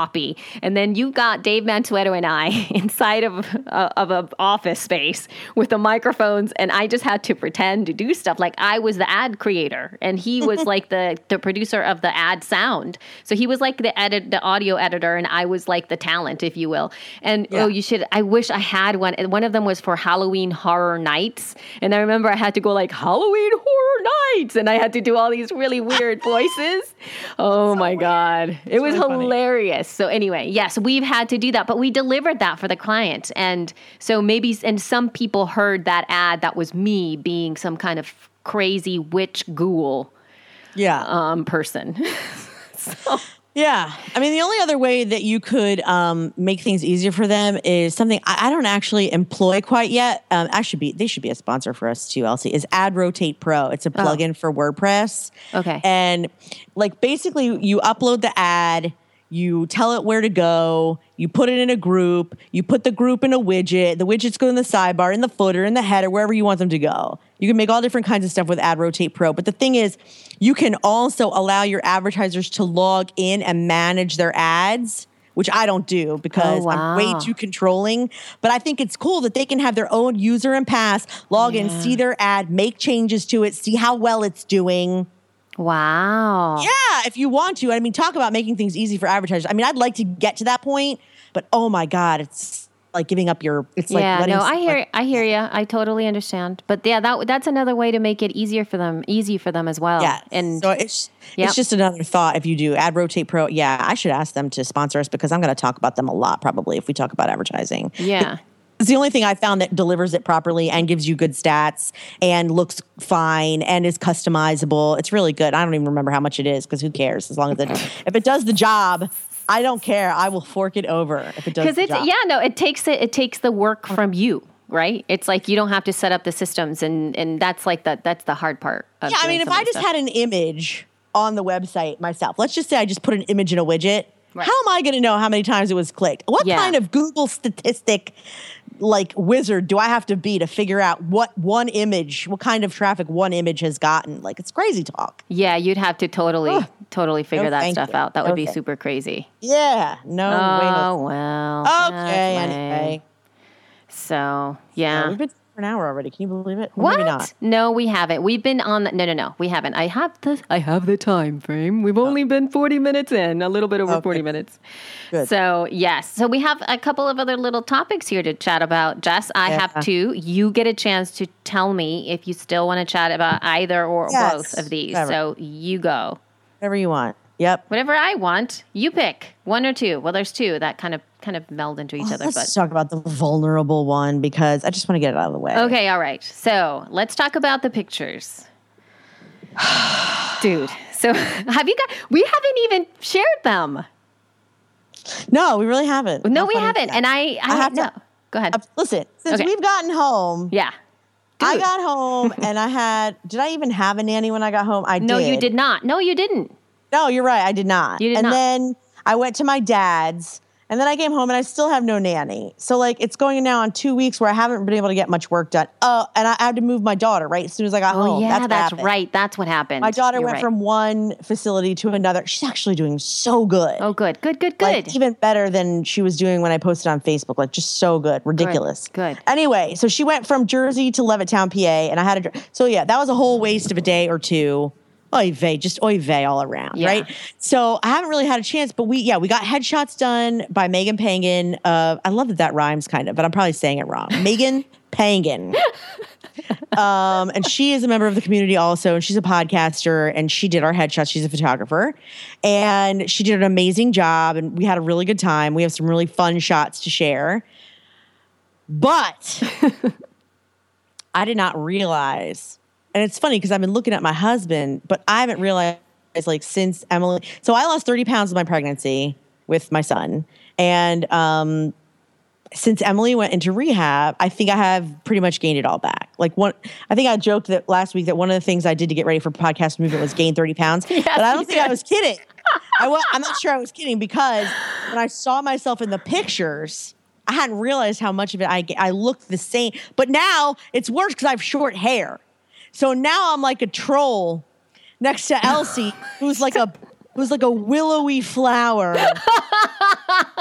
copy. And then you got Dave Mansueto and I inside of uh, of an office space with the microphones, and I just had to pretend to do stuff like I was the ad creator, and he was like the the producer of the ad sound. So he was like the edit, the audio editor, and I was like the talent, if you will. And yeah. oh, you should. I wish I had one. One of them was for Halloween Horror Nights, and I remember I had to go like Halloween Horror Nights, and I had to do all these really weird voices. Oh so my weird. God, it it's was really hilarious. Funny. So anyway, yes, we've had to do that, but we delivered that for the client, and so maybe and some people heard that ad that was me being some kind of crazy witch ghoul, yeah, um, person. so. Yeah. I mean, the only other way that you could um, make things easier for them is something I, I don't actually employ quite yet. Um, I should be, they should be a sponsor for us too, Elsie, is AdRotate Pro. It's a plugin oh. for WordPress. Okay. And like basically you upload the ad, you tell it where to go, you put it in a group, you put the group in a widget, the widgets go in the sidebar, in the footer, in the header, wherever you want them to go. You can make all different kinds of stuff with AdRotate Pro. But the thing is, you can also allow your advertisers to log in and manage their ads, which I don't do because oh, wow. I'm way too controlling. But I think it's cool that they can have their own user and pass, log yeah. in, see their ad, make changes to it, see how well it's doing. Wow. Yeah, if you want to. I mean, talk about making things easy for advertisers. I mean, I'd like to get to that point, but oh my God, it's like giving up your, it's like yeah, letting no, I hear, like, I hear you. I totally understand. But yeah, that that's another way to make it easier for them, easy for them as well. Yeah. And so it's, yep. it's just another thought. If you do AdRotate Pro, yeah, I should ask them to sponsor us because I'm going to talk about them a lot probably if we talk about advertising. Yeah. It's the only thing I found that delivers it properly and gives you good stats and looks fine and is customizable. It's really good. I don't even remember how much it is because who cares? As long as it, if it does the job, I don't care. I will fork it over if it does the it's, job. Yeah, no, it takes it. It takes the work from you, right? It's like you don't have to set up the systems, and and that's like the that's the hard part. Of yeah, I mean, if I just stuff. had an image on the website myself, let's just say I just put an image in a widget. Right. How am I going to know how many times it was clicked? What yeah. kind of Google statistic like wizard do I have to be to figure out what one image, what kind of traffic one image has gotten? Like, it's crazy talk. Yeah, you'd have to totally, oh. totally figure no, that stuff you. out. That would okay. be super crazy. Yeah, no oh, way. Oh, well. Okay, anyway. So, yeah. yeah we've been for an hour already. Can you believe it? Or what? Maybe not. No, we haven't. We've been on the, no, no, no. We haven't. I have the I have the time frame. We've only oh. been forty minutes in, a little bit over okay. forty minutes. Good. So, yes. So we have a couple of other little topics here to chat about. Jess, I yeah. have two. You get a chance to tell me if you still want to chat about either or yes. both of these. Whatever. So you go. Whatever you want. Yep. Whatever I want. You pick one or two. Well, there's two that kind of kind of meld into each well, other. Let's but. talk about the vulnerable one because I just want to get it out of the way. Okay, all right. So let's talk about the pictures. Dude, so have you got, we haven't even shared them. No, we really haven't. No, we haven't. And I, I, I have no. to, Go ahead. Uh, listen, since okay. we've gotten home. Yeah. Dude. I got home and I had, did I even have a nanny when I got home? I no, did. No, you did not. No, you didn't. No, you're right. I did not. You did and not. then I went to my dad's. And then I came home and I still have no nanny. So like it's going now on two weeks where I haven't been able to get much work done. Oh, and I had to move my daughter right as soon as I got oh, home. Yeah, that's, that's right. That's what happened. My daughter You're went right. from one facility to another. She's actually doing so good. Oh, good, good, good, good. Like, even better than she was doing when I posted on Facebook. Like just so good, ridiculous. Good. good. Anyway, so she went from Jersey to Levittown, P A, and I had to. So yeah, that was a whole waste of a day or two. Oy vey, just oy vey all around, yeah. right? So I haven't really had a chance, but we, yeah, we got headshots done by Megan Pangan. Uh, I love that that rhymes kind of, but I'm probably saying it wrong. Megan Pangan. Um, and she is a member of the community also, and she's a podcaster, and she did our headshots. She's a photographer, and she did an amazing job, and we had a really good time. We have some really fun shots to share. But I did not realize... And it's funny because I've been looking at my husband, but I haven't realized like since Emily. So I lost thirty pounds with my pregnancy with my son. And um, since Emily went into rehab, I think I have pretty much gained it all back. Like one, I think I joked that last week that one of the things I did to get ready for Podcast Movement was gain thirty pounds. Yes, but I don't think did. I was kidding. I was, I'm not sure I was kidding because when I saw myself in the pictures, I hadn't realized how much of it I, I looked the same. But now it's worse because I have short hair. So now I'm like a troll next to Elsie, who's like a who's like a willowy flower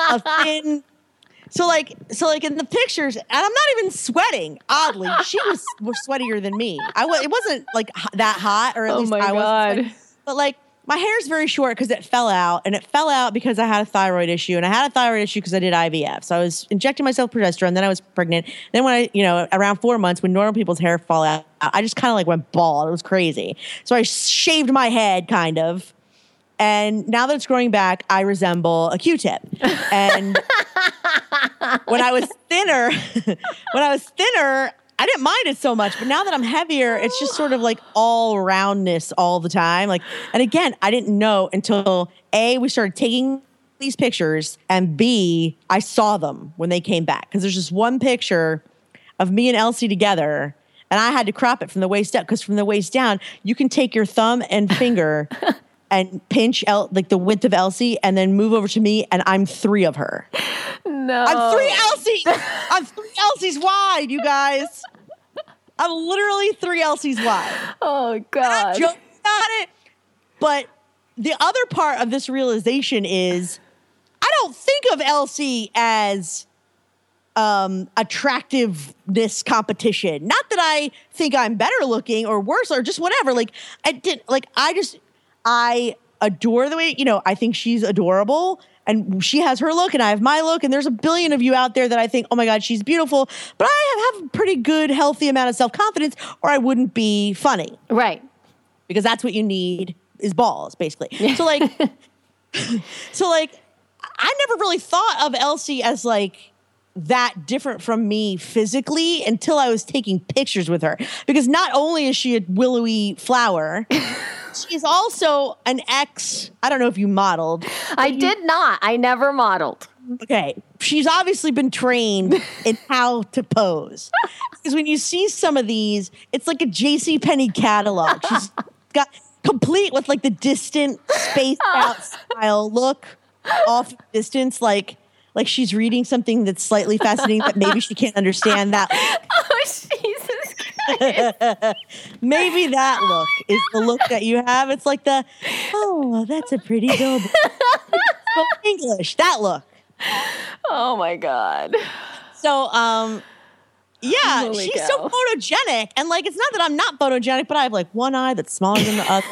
a thin. So like, so like in the pictures, and I'm not even sweating. Oddly, she was more sweatier than me. I was. It wasn't like h- that hot, or at Oh least my I God. wasn't. But like, my hair's very short because it fell out, and it fell out because I had a thyroid issue, and I had a thyroid issue because I did I V F. So I was injecting myself progesterone. Then I was pregnant. Then when I, you know, around four months, when normal people's hair fall out, I just kind of like went bald. It was crazy. So I shaved my head, kind of. And now that it's growing back, I resemble a Q-tip. And when I was thinner, when I was thinner, I didn't mind it so much. But now that I'm heavier, it's just sort of like all roundness all the time. Like, and again, I didn't know until A, we started taking these pictures, and B, I saw them when they came back. Because there's just one picture of me and Elsie together, and I had to crop it from the waist up, because from the waist down, you can take your thumb and finger and pinch El- like the width of Elsie, and then move over to me, and I'm three of her. No. I'm three Elsie. I'm three Elsies wide, you guys. I'm literally three Elsies wide. Oh, I'm God. joking about it. But the other part of this realization is I don't think of Elsie as um, attractiveness competition. Not that I think I'm better looking or worse or just whatever. Like I did, like I just, I adore the way, you know, I think she's adorable, and she has her look and I have my look. And there's a billion of you out there that I think, oh my God, she's beautiful. But I have a pretty good, healthy amount of self-confidence, or I wouldn't be funny. Right. Because that's what you need is balls, basically. So like, so like, I never really thought of Elsie as like that different from me physically until I was taking pictures with her. Because not only is she a willowy flower, she's also an ex. I don't know if you modeled. I did not. I never modeled. Okay. She's obviously been trained in how to pose. Because when you see some of these, it's like a JCPenney catalog. She's got complete with like the distant, spaced out style look off distance, like like she's reading something that's slightly fascinating that maybe she can't understand that. Oh, Jesus Christ. Maybe that look is the look that you have. It's like the, oh, that's a pretty billboard. English, that look. Oh, my God. So, um, yeah, Holy she's cow. so photogenic. And like, it's not that I'm not photogenic, but I have like one eye that's smaller than the other.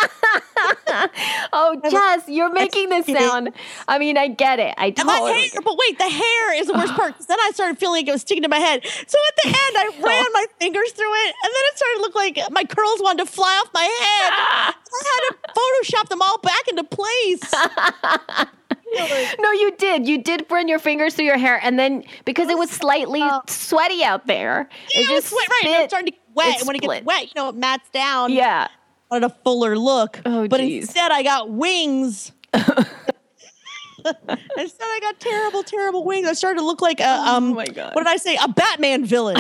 Oh, Jess, you're making this sound. I mean, I get it. I And my totally. hair, but wait, the hair is the worst part, because then I started feeling like it was sticking to my head. So at the end, I ran my fingers through it, and then it started to look like my curls wanted to fly off my head. I had to Photoshop them all back into place. No, you did. You did run your fingers through your hair, and then because it was slightly sweaty out there, Yeah, it it was just sweat, right? And it spit- started to get wet, it and when it split. gets wet, you know, it mats down. Yeah. I wanted a fuller look. Oh, but geez. instead, I got wings. Instead, I got terrible, terrible wings. I started to look like a um. Oh my God. What did I say? A Batman villain.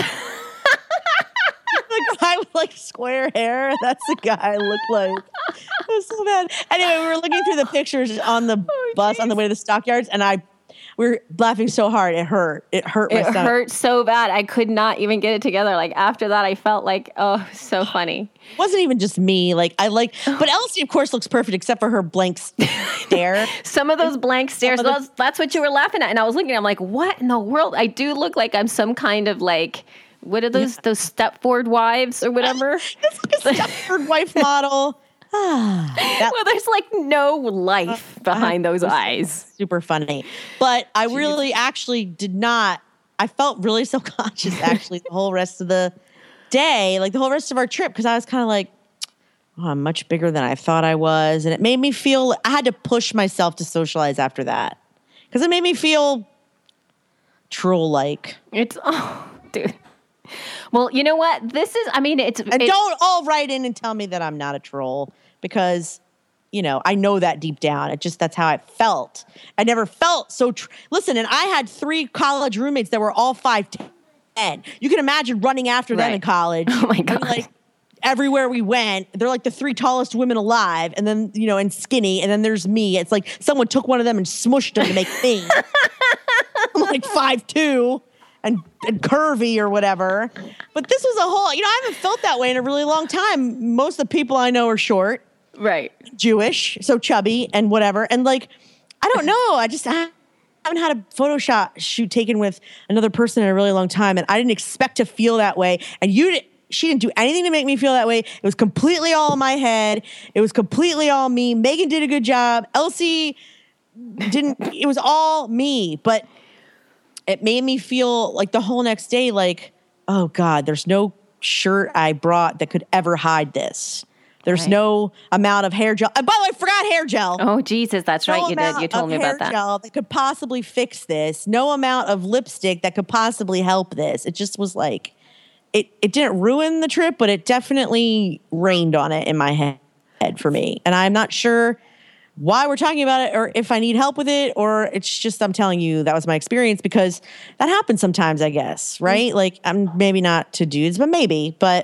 The guy with like square hair. That's the guy I look like. It was so bad. Anyway, we were looking through the pictures on the Oh, bus on the way to the stockyards, and I we were laughing so hard it hurt. It hurt my It stomach. hurt so bad. I could not even get it together. Like after that, I felt like, oh, so funny. It wasn't even just me. Like I like, but Elsie, of course, looks perfect except for her blank stare. Some of those blank stares, of the- that's, that's what you were laughing at. And I was looking, I'm like, what in the world? I do look like I'm some kind of like, what are those, those Stepford wives or whatever? It's like a Stepford wife model. Ah, that Well, there's like no life behind those eyes. super funny. But I really actually did not, I felt really self-conscious actually the whole rest of the day, like the whole rest of our trip, because I was kind of like, oh, I'm much bigger than I thought I was. And it made me feel, I had to push myself to socialize after that. Because it made me feel troll-like. It's, oh, dude. Well, you know what? This is, I mean, it's. And it's don't all write in and tell me that I'm not a troll, because, you know, I know that deep down. It just, that's how I felt. I never felt so, tr- listen, and I had three college roommates that were all five ten. You can imagine running after them Right. in college. Oh my And, God. like, everywhere we went, they're like the three tallest women alive, and then, you know, and skinny, and then there's me. It's like someone took one of them and smushed them to make me. I'm like five two. And, and curvy or whatever. But this was a whole, you know, I haven't felt that way in a really long time. Most of the people I know are short, right. Jewish, so chubby and whatever. And like, I don't know. I just, I, I haven't had a photo shot shoot taken with another person in a really long time, and I didn't expect to feel that way. And you didn't. She didn't do anything to make me feel that way. It was completely all in my head. It was completely all me. Megan did a good job. Elsie didn't. It was all me. But it made me feel like the whole next day, like, oh God, there's no shirt I brought that could ever hide this. There's right. no amount of hair gel. And by the way, I forgot hair gel. Oh, Jesus, that's no right. You did. You told me about that. Hair gel that could possibly fix this. No amount of lipstick that could possibly help this. It just was like, It it didn't ruin the trip, but it definitely rained on it in my head for me. And I'm not sure why we're talking about it or if I need help with it, or it's just I'm telling you that was my experience because that happens sometimes, I guess, right? Like I'm maybe not to dudes, but maybe. But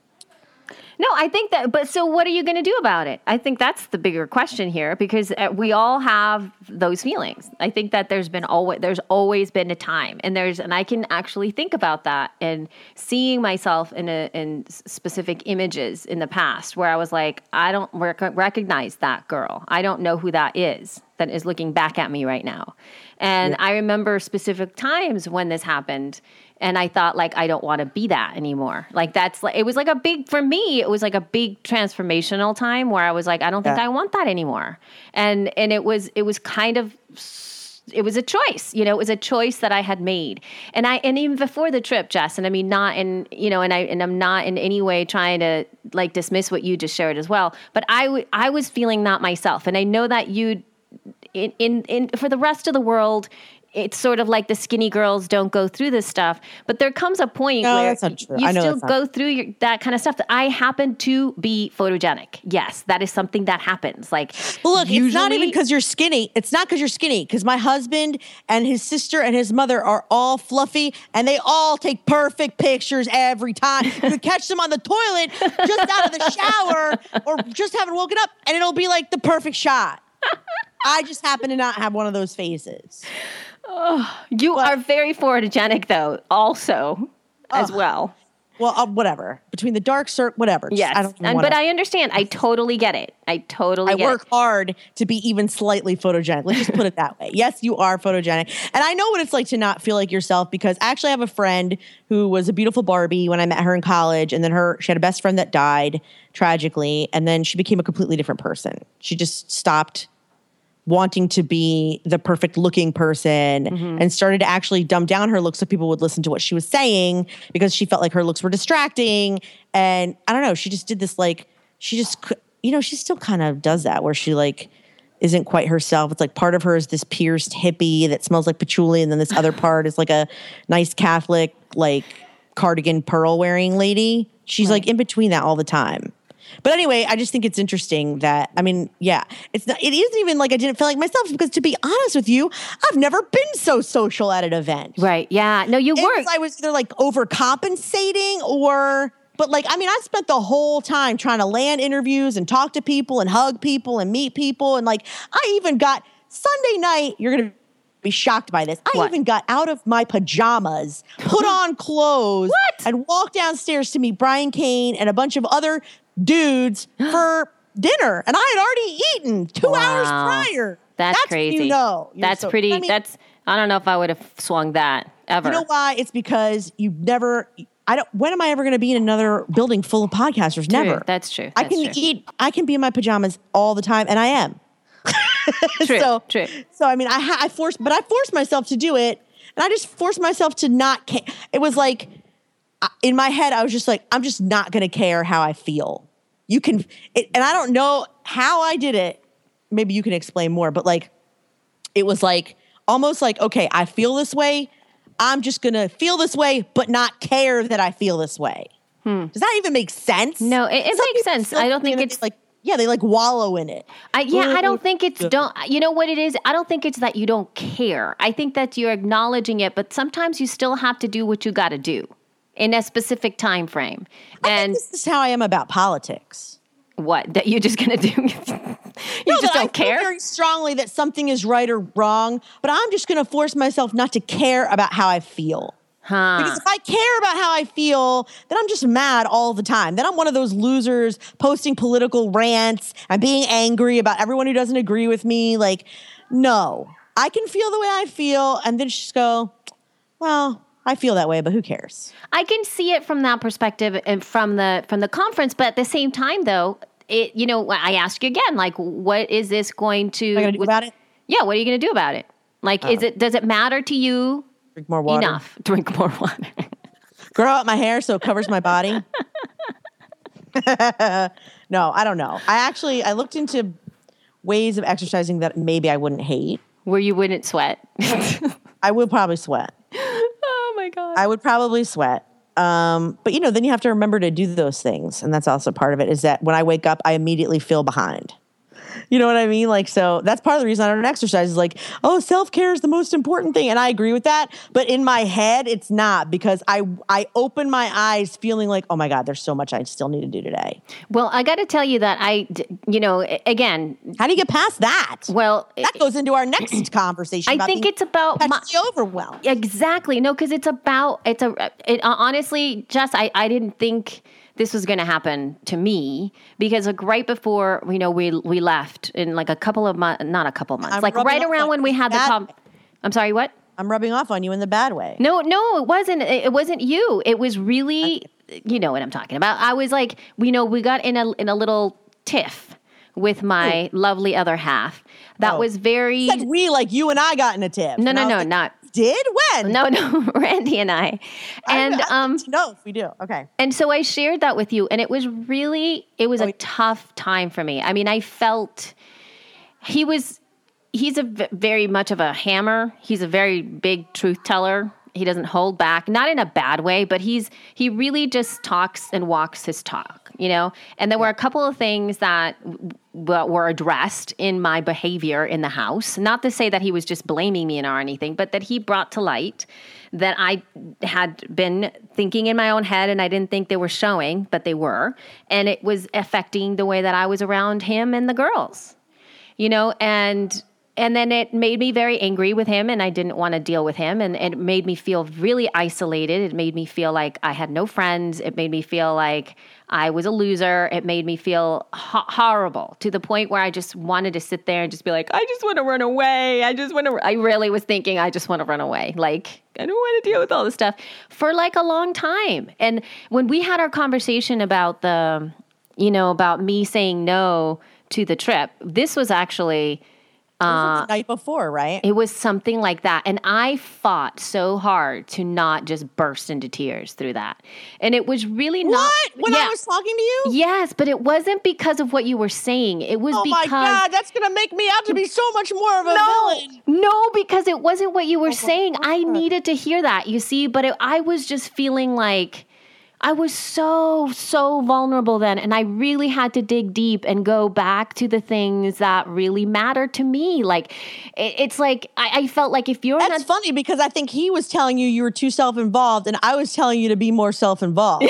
no, I think that, but so what are you going to do about it? I think that's the bigger question here because we all have those feelings. I think that there's been always, there's always been a time and there's, and I can actually think about that and seeing myself in a, in specific images in the past where I was like, I don't rec- recognize that girl. I don't know who that is that is looking back at me right now. And yeah. I remember specific times when this happened. And I thought, like, I don't want to be that anymore. Like, that's like, it was like a big, for me, it was like a big transformational time where I was like, I don't think yeah. I want that anymore. And, and it was, it was kind of, it was a choice, you know, it was a choice that I had made. And I, and even before the trip, Jess, and I mean, not in, you know, and I, and I'm not in any way trying to like dismiss what you just shared as well. But I, w- I was feeling that myself. And I know that you, in, in, in, for the rest of the world, it's sort of like the skinny girls don't go through this stuff, but there comes a point no, where you I know still go through your, that kind of stuff. I happen to be photogenic. Yes, that is something that happens. Like, but look, usually, it's not even because you're skinny. It's not because you're skinny. Because my husband and his sister and his mother are all fluffy, and they all take perfect pictures every time. You could catch them on the toilet, just out of the shower, or just haven't woken up, and it'll be like the perfect shot. I just happen to not have one of those faces. Oh, you but, are very photogenic, though, also, uh, as well. Well, uh, whatever. Between the dark circle, whatever. Yes, I don't and, but I understand. I totally get it. I totally I get work it. hard to be even slightly photogenic. Let's just put it that way. Yes, you are photogenic. And I know what it's like to not feel like yourself because actually I have a friend who was a beautiful Barbie when I met her in college. And then her she had a best friend that died tragically. And then she became a completely different person. She just stopped wanting to be the perfect looking person mm-hmm. and started to actually dumb down her looks so people would listen to what she was saying because she felt like her looks were distracting. And I don't know, she just did this like, she just, you know, she still kind of does that where she like isn't quite herself. It's like part of her is this pierced hippie that smells like patchouli and then this other part is like a nice Catholic like cardigan pearl wearing lady. She's right. like in between that all the time. But anyway, I just think it's interesting that, I mean, yeah, it's not, it isn't even like I didn't feel like myself because to be honest with you, I've never been so social at an event. Right. Yeah. No, you weren't. I was either like overcompensating or, but like, I mean, I spent the whole time trying to land interviews and talk to people and hug people and meet people. And like, I even got Sunday night, you're going to be shocked by this. I what? even got out of my pajamas, put on clothes, what? and walked downstairs to meet Brian Kane and a bunch of other dudes for dinner, and I had already eaten two wow. hours prior. That's, that's crazy. You know, that's so, pretty. I mean, that's. I don't know if I would have swung that ever. You know why? It's because you never. I don't. When am I ever going to be in another building full of podcasters? True. Never. That's true. I That's can true. eat. I can be in my pajamas all the time, and I am. True. so, true. So I mean, I, ha- I forced, but I forced myself to do it, and I just forced myself to not care. It was like in my head, I was just like, I'm just not going to care how I feel. You can, it, and I don't know how I did it. Maybe you can explain more, but like, it was like, almost like, okay, I feel this way. I'm just going to feel this way, but not care that I feel this way. Hmm. Does that even make sense? No, it, it makes sense. I don't think it's like, yeah, they like wallow in it. I, yeah, I don't think it's, don't, you know what it is? I don't think it's that you don't care. I think that you're acknowledging it, but sometimes you still have to do what you got to do in a specific time frame. I and think this is how I am about politics. What? That you're just going to do? you no, just don't I care? feel very strongly that something is right or wrong, but I'm just going to force myself not to care about how I feel. Huh. Because if I care about how I feel, then I'm just mad all the time. Then I'm one of those losers posting political rants and being angry about everyone who doesn't agree with me. Like, no. I can feel the way I feel, and then just go, well, I feel that way, but who cares? I can see it from that perspective and from the from the conference, but at the same time, though, it you know, I ask you again, like, what is this going to? What am I gonna do about it? Yeah, what are you going to do about it? Like, Oh. is it does it matter to you? Drink more water. Enough. Drink more water. Grow out my hair so it covers my body. No, I don't know. I actually I looked into ways of exercising that maybe I wouldn't hate. Where you wouldn't sweat. I would probably sweat. Oh my God. I would probably sweat. Um, but, you know, then you have to remember to do those things. And that's also part of it is that when I wake up, I immediately feel behind. You know what I mean? Like, so that's part of the reason I don't exercise is like, oh, self-care is the most important thing. And I agree with that. But in my head, it's not because I, I open my eyes feeling like, oh my God, there's so much I still need to do today. Well, I got to tell you that I, d- you know, a- again, How do you get past that? well, that goes into our next conversation. I about think being it's about my, perpetually overwhelmed. exactly. No, because it's about, it's a, it, uh, honestly, Jess, I, I didn't think this was going to happen to me because like right before, you know, we, we left in like a couple of months, not a couple of months, I'm like rubbing right off around on when we you had the bad com- way. I'm sorry, what? I'm rubbing off on you in the bad way. No, no, it wasn't. It it wasn't you. It was really, you know what I'm talking about. I was like, you know, we got in a in a little tiff with my lovely other half. That Oh. was very. You said we like you and I got in a tip. No, And no, I was no, like, not. Did when? No, no, Randy and I, and I, I um, no, we do. Okay. and so I shared that with you, and it was really, it was Oh, a yeah. tough time for me. I mean, I felt he was, he's a v- very much of a hammer. He's a very big truth teller. He doesn't hold back, not in a bad way, but he's, he really just talks and walks his talk, you know? And there were a couple of things that w- w- were addressed in my behavior in the house. Not to say that he was just blaming me or anything, but that he brought to light that I had been thinking in my own head and I didn't think they were showing, but they were. And it was affecting the way that I was around him and the girls, you know? And And then it made me very angry with him and I didn't want to deal with him. And it made me feel really isolated. It made me feel like I had no friends. It made me feel like I was a loser. It made me feel ho- horrible to the point where I just wanted to sit there and just be like, I just want to run away. I just want to, I really was thinking, I just want to run away. Like, I don't want to deal with all this stuff for like a long time. And when we had our conversation about the, you know, about me saying no to the trip, this was actually... It was like the night before, right? It was something like that. And I fought so hard to not just burst into tears through that. And it was really not. What? When yeah. I was talking to you? Yes, but it wasn't because of what you were saying. It was Oh because. my God, that's going to make me out to be so much more of a No, villain. no, because it wasn't what you were my saying. I God. needed to hear that, you see, but it, I was just feeling like I was so, so vulnerable then. And I really had to dig deep and go back to the things that really matter to me. Like, it, it's like, I, I felt like if you're That's not. funny because I think he was telling you you were too self-involved and I was telling you to be more self-involved.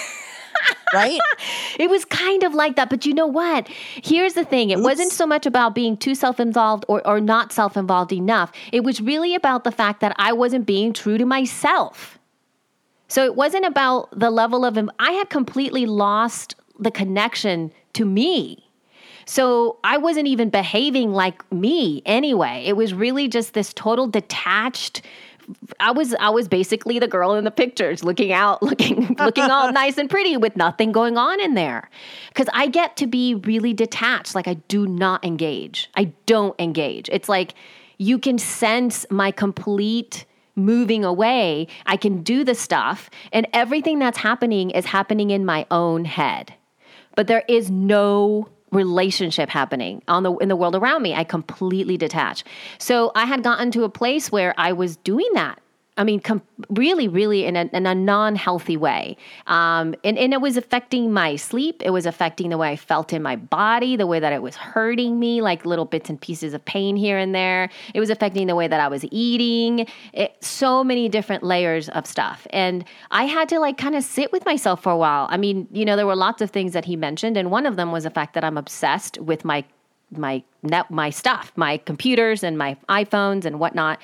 Right? It was kind of like that. But you know what? Here's the thing. It Oops. wasn't so much about being too self-involved or, or not self-involved enough. It was really about the fact that I wasn't being true to myself. So it wasn't about the level of, I had completely lost the connection to me. So I wasn't even behaving like me anyway. It was really just this total detached. I was I was basically the girl in the pictures looking out, looking looking all nice and pretty with nothing going on in there. Because I get to be really detached. Like I do not engage. I don't engage. It's like you can sense my complete moving away. I can do the stuff and everything that's happening is happening in my own head. But there is no relationship happening on the in the world around me. I completely detach. So I had gotten to a place where I was doing that. I mean, com- really, really in a, in a non-healthy way. Um, and, and it was affecting my sleep. It was affecting the way I felt in my body, the way that it was hurting me, like little bits and pieces of pain here and there. It was affecting the way that I was eating. It, so many different layers of stuff. And I had to like kind of sit with myself for a while. I mean, you know, there were lots of things that he mentioned. And one of them was the fact that I'm obsessed with my my net, my stuff, my computers and my iPhones and whatnot.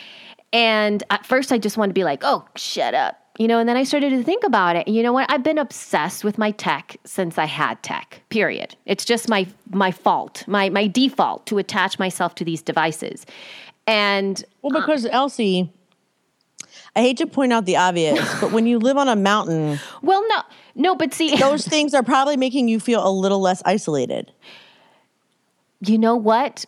And at first I just wanted to be like, oh, shut up. You know, and then I started to think about it. And you know what? I've been obsessed with my tech since I had tech, period. It's just my my fault, my my default to attach myself to these devices. And Well, because Elsie, I hate to point out the obvious, but when you live on a mountain, well, no, no, but see, those things are probably making you feel a little less isolated. You know what?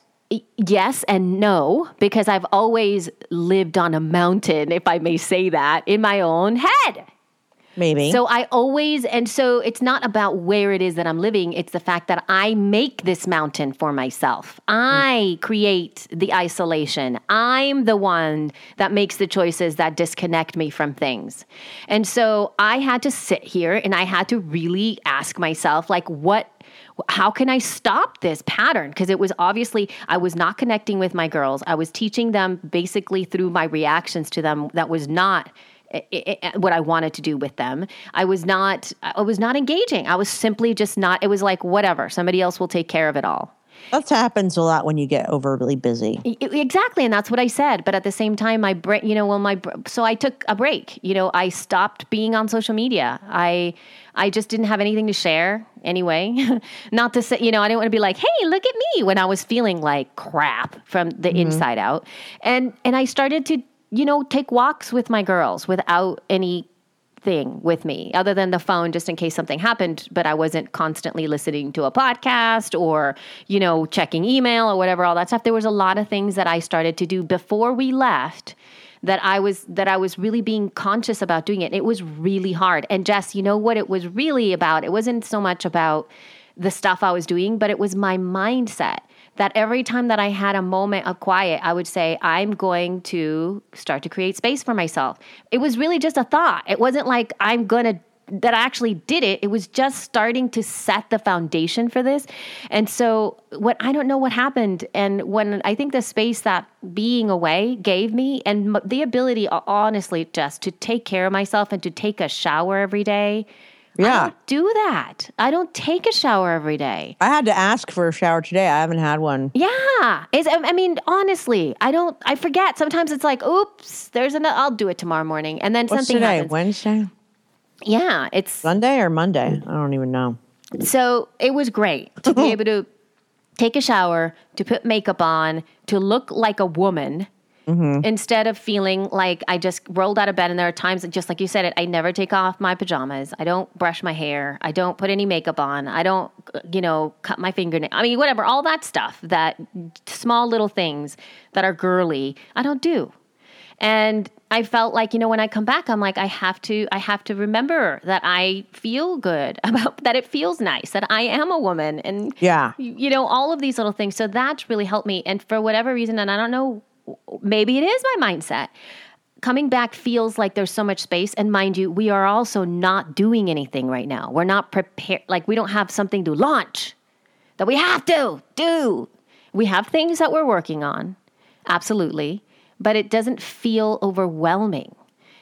Yes and no, because I've always lived on a mountain, if I may say that, in my own head. Maybe. So I always, and so it's not about where it is that I'm living. It's the fact that I make this mountain for myself. I create the isolation. I'm the one that makes the choices that disconnect me from things. And so I had to sit here and I had to really ask myself, like, what, how can I stop this pattern? Because it was obviously, I was not connecting with my girls. I was teaching them basically through my reactions to them that was not It, it, what I wanted to do with them. I was not, I was not engaging. I was simply just not, it was like, whatever, somebody else will take care of it all. That happens a lot when you get overly busy. Exactly. And that's what I said. But at the same time, my brain, you know, well, my, so I took a break, you know, I stopped being on social media. I, I just didn't have anything to share anyway. Not to say, you know, I didn't want to be like, hey, look at me, when I was feeling like crap from the mm-hmm. inside out. And, and I started to, you know, take walks with my girls without anything with me other than the phone, just in case something happened. But I wasn't constantly listening to a podcast or, you know, checking email or whatever, all that stuff. There was a lot of things that I started to do before we left that I was, that I was really being conscious about doing it. It was really hard. And Jess, you know what it was really about? It wasn't so much about the stuff I was doing, but it was my mindset. That every time that I had a moment of quiet, I would say, I'm going to start to create space for myself. It was really just a thought. It wasn't like I'm going to, that I actually did it. It was just starting to set the foundation for this. And so what, I don't know what happened. And when I think the space that being away gave me and the ability, honestly, just to take care of myself and to take a shower every day. Yeah. I don't do that. I don't take a shower every day. I had to ask for a shower today. I haven't had one. Yeah. It's, I mean, honestly, I don't, I forget. Sometimes it's like, oops, there's an, I'll do it tomorrow morning. And then What's something today? happens. Wednesday? Yeah. It's Sunday or Monday? I don't even know. So it was great to be able to take a shower, to put makeup on, to look like a woman. Mm-hmm. Instead of feeling like I just rolled out of bed. And there are times that, just like you said it, I never take off my pajamas. I don't brush my hair. I don't put any makeup on. I don't, you know, cut my fingernail. I mean, whatever, all that stuff, that small little things that are girly, I don't do. And I felt like, you know, when I come back, I'm like, I have to, I have to remember that I feel good about, that it feels nice, that I am a woman. And, yeah, you know, all of these little things. So that's really helped me. And for whatever reason, and I don't know, maybe it is my mindset. Coming back feels like there's so much space. And mind you, we are also not doing anything right now. We're not prepared. Like we don't have something to launch that we have to do. We have things that we're working on. Absolutely. But it doesn't feel overwhelming.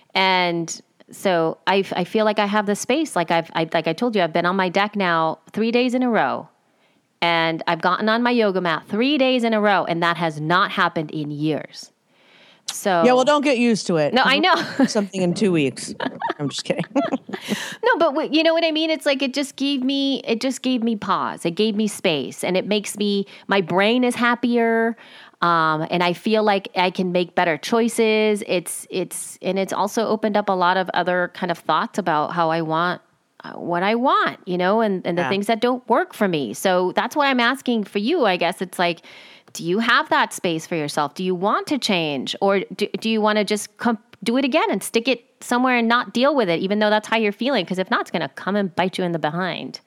And so I, I feel like I have the space. Like I've, I, like I told you, I've been on my deck now three days in a row. And I've gotten on my yoga mat three days in a row, and that has not happened in years. So yeah, well, don't get used to it. No, I know. Something in two weeks. I'm just kidding. No, but w- you know what I mean? It's like it just gave me, it just gave me pause. It gave me space, and it makes me, my brain is happier, um, and I feel like I can make better choices. It's, it's, and it's also opened up a lot of other kind of thoughts about how I want what I want, you know, and, and the yeah. things that don't work for me. So that's why I'm asking for you. I guess it's like, do you have that space for yourself? Do you want to change? Or do, do you want to just come, do it again and stick it somewhere and not deal with it, even though that's how you're feeling? Because if not, it's going to come and bite you in the behind.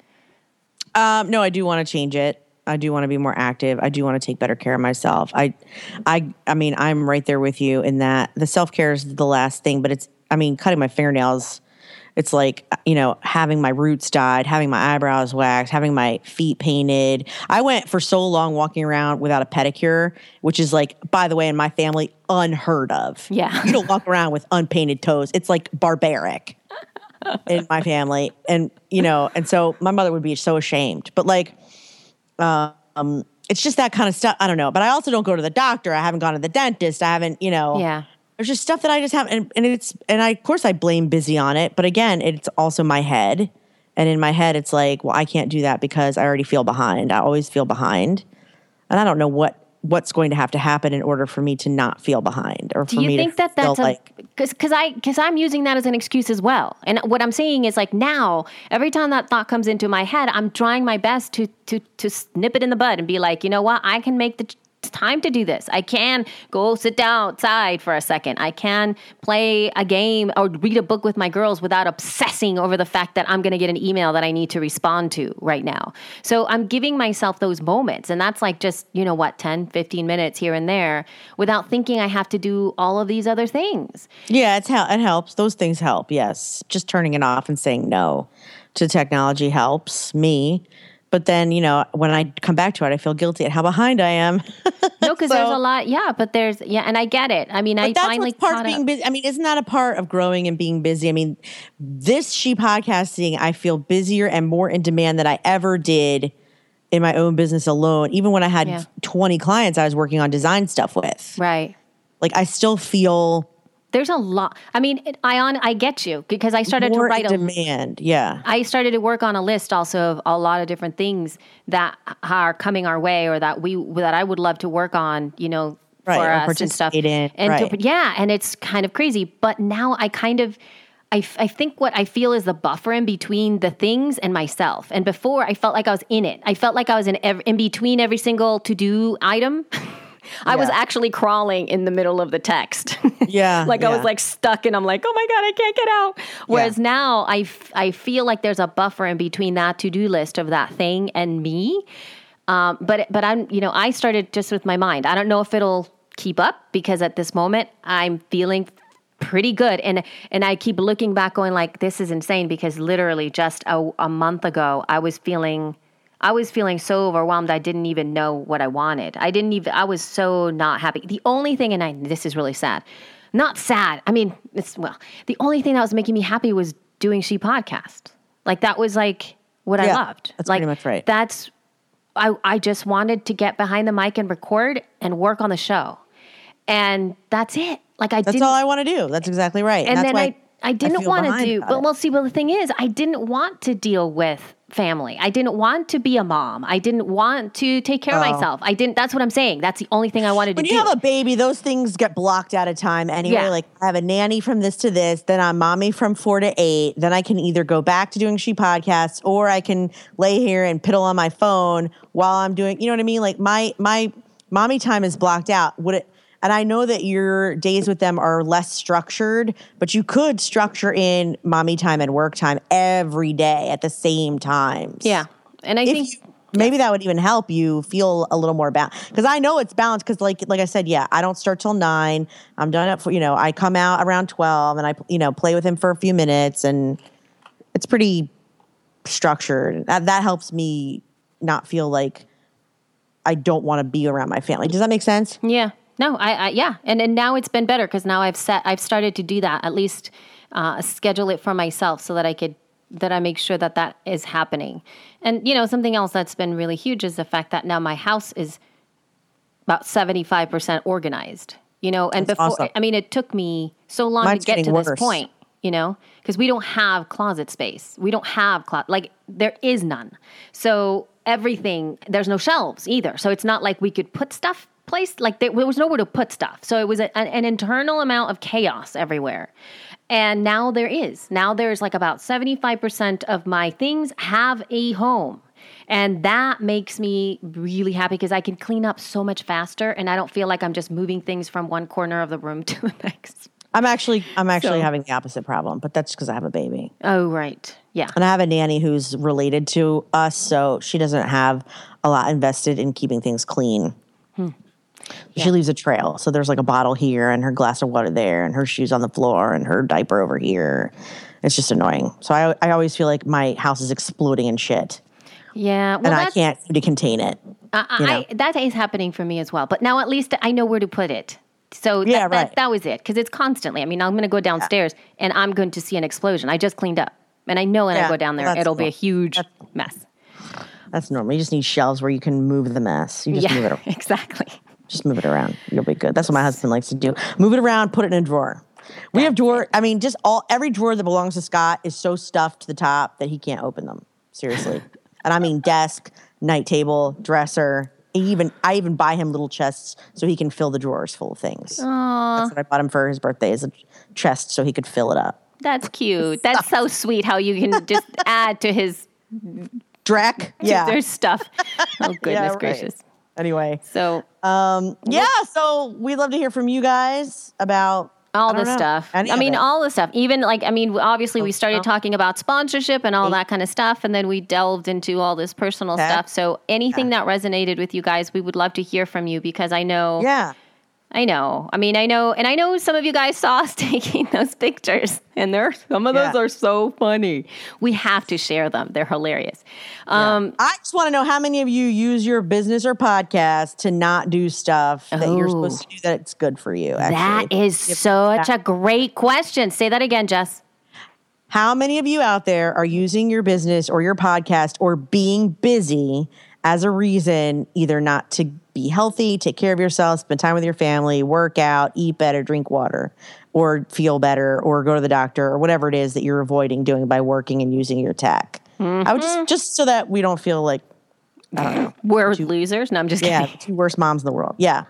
Um, no, I do want to change it. I do want to be more active. I do want to take better care of myself. I, I, I mean, I'm right there with you in that the self-care is the last thing, but it's, I mean, cutting my fingernails, it's like, you know, having my roots dyed, having my eyebrows waxed, having my feet painted. I went for so long walking around without a pedicure, which is like, by the way, in my family, unheard of. Yeah. You don't walk around with unpainted toes. It's like barbaric in my family. And, you know, and so my mother would be so ashamed. But like, um, it's just that kind of stuff. I don't know. But I also don't go to the doctor. I haven't gone to the dentist. I haven't, you know. Yeah. There's just stuff that I just haven't, and, and it's, and I, of course I blame busy on it, but again, it's also my head. And in my head, it's like, well, I can't do that because I already feel behind. I always feel behind. And I don't know what what's going to have to happen in order for me to not feel behind or Do for you me think to that feel that's a, like because because I because I'm using that as an excuse as well. And what I'm saying is like now every time that thought comes into my head, I'm trying my best to to to snip it in the bud and be like, you know what, I can make the time to do this. I can go sit down outside for a second. I can play a game or read a book with my girls without obsessing over the fact that I'm going to get an email that I need to respond to right now. So I'm giving myself those moments. And that's like just, you know what, ten, fifteen minutes here and there without thinking I have to do all of these other things. Yeah, it's hel- it helps. Those things help, yes. Just turning it off and saying no to technology helps me. But then, you know, when I come back to it, I feel guilty at how behind I am. No, because So- there's a lot. Yeah, but there's, yeah, and I get it. I mean, I But that's finally what's part caught of being up. busy. I mean, isn't that a part of growing and being busy? I mean, this She Podcasting, I feel busier and more in demand than I ever did in my own business alone. Even when I had Yeah. twenty clients I was working on design stuff with. Right. Like, I still feel There's a lot. I mean, it, I on I get you because I started more to write in a demand. Yeah. I started to work on a list also of a lot of different things that are coming our way or that we that I would love to work on, you know, Right, for or us and stuff. participate in, And right. to, yeah, and it's kind of crazy. But now I kind of I, f- I think what I feel is the buffer in between the things and myself. And before I felt like I was in it. I felt like I was in ev- in between every single to-do item. I was Yeah. actually crawling in the middle of the text. Yeah, like I was yeah. like stuck and I'm like, oh my God, I can't get out. Whereas now I, f- I feel like there's a buffer in between that to-do list of that thing and me. Um, but, but I'm, you know, I started just with my mind. I don't know if it'll keep up because at this moment I'm feeling pretty good. And, and I keep looking back going like, this is insane because literally just a, a month ago, I was feeling I was feeling so overwhelmed. I didn't even know what I wanted. I didn't even, I was so not happy. The only thing, and I, this is really sad, not sad. I mean, it's, well, the only thing that was making me happy was doing She Podcast. Like that was like what I Yeah, loved. that's like, pretty much right. That's, I, I just wanted to get behind the mic and record and work on the show. And that's it. Like I That's didn't. all I want to do. That's exactly right. And that's then why I, I didn't feel want to behind do, about but it. well, see, well, the thing is, I didn't want to deal with family. I didn't want to be a mom. I didn't want to take care of Oh. myself. I didn't, that's what I'm saying. That's the only thing I wanted When to you do. have a baby, those things get blocked out of time anyway. Yeah. Like I have a nanny from this to this, then I'm mommy from four to eight. Then I can either go back to doing She Podcasts or I can lay here and piddle on my phone while I'm doing, you know what I mean? Like my my mommy time is blocked out. Would it? And I know that your days with them are less structured, but you could structure in mommy time and work time every day at the same times. Yeah. And I If think, you, maybe that would even help you feel a little more balanced. Because I know it's balanced. Because like like I said, yeah, I don't start till nine. I'm done at you know I come out around twelve, and I you know play with him for a few minutes, and it's pretty structured. That, that helps me not feel like I don't want to be around my family. Does that make sense? yeah, no, I, I yeah. And, and now it's been better because now I've set, I've started to do that, at least uh, schedule it for myself so that I could, that I make sure that that is happening. And, you know, something else that's been really huge is the fact that now my house is about seventy-five percent organized, you know, and That's before, awesome. I mean, it took me so long Mine's to get to getting this worse. point, you know, because we don't have closet space. We don't have closet, like there is none. So everything, there's no shelves either. So it's not like we could put stuff placed, like there, there was nowhere to put stuff. So it was a, an, an internal amount of chaos everywhere. And now there is. Now there's like about seventy-five percent of my things have a home. And that makes me really happy because I can clean up so much faster and I don't feel like I'm just moving things from one corner of the room to the next. I'm actually I'm actually So- having the opposite problem, but that's because I have a baby. Oh, right. Yeah. And I have a nanny who's related to us, so she doesn't have a lot invested in keeping things clean. She leaves a trail. So there's like a bottle here and her glass of water there and her shoes on the floor and her diaper over here. It's just annoying. So I, I always feel like my house is exploding in shit Yeah. Well, and I that's, can't seem to contain it. I, you know. I, that is happening for me as well. But now at least I know where to put it. So that, Yeah, that, right. that was it. Because it's constantly. I mean, I'm going to go downstairs and I'm going to see an explosion. I just cleaned up. And I know when Yeah, I go down there, that's it'll be a cool. huge mess. That's normal. You just need shelves where you can move the mess. You just move it Yeah, exactly. Just move it around. You'll be good. That's what my husband likes to do. Move it around, put it in a drawer. We have drawer. I mean, just all every drawer that belongs to Scott is so stuffed to the top that he can't open them. Seriously. And I mean desk, night table, dresser, even I even buy him little chests so he can fill the drawers full of things. Aww. That's what I bought him for his birthday, is a chest so he could fill it up. That's cute. That's so sweet how you can just add to his Drac. Yeah. their stuff. Oh, goodness Yeah, right. gracious. Anyway. So Um, yeah, so we'd love to hear from you guys about all I don't the know, stuff. any I of mean, it. all the stuff. Even like, I mean, obviously we started stuff. talking about sponsorship and all that kind of stuff. And then we delved into all this personal Okay. stuff. So anything that resonated with you guys, we would love to hear from you because I know, Yeah. I know. I mean, I know, and I know some of you guys saw us taking those pictures and they're, some of those Yeah. are so funny. We have to share them. They're hilarious. Um, I just want to know how many of you use your business or podcast to not do stuff that you're Oh. supposed to do that it's good for you, that actually. is such a great question. Say that again, Jess. How many of you out there are using your business or your podcast or being busy as a reason either not to be healthy, take care of yourself, spend time with your family, work out, eat better, drink water, or feel better, or go to the doctor, or whatever it is that you're avoiding doing by working and using your tech? Mm-hmm. I would just, just so that we don't feel like, I don't know. We're losers. No, I'm just Yeah, kidding. the two worst moms in the world. Yeah.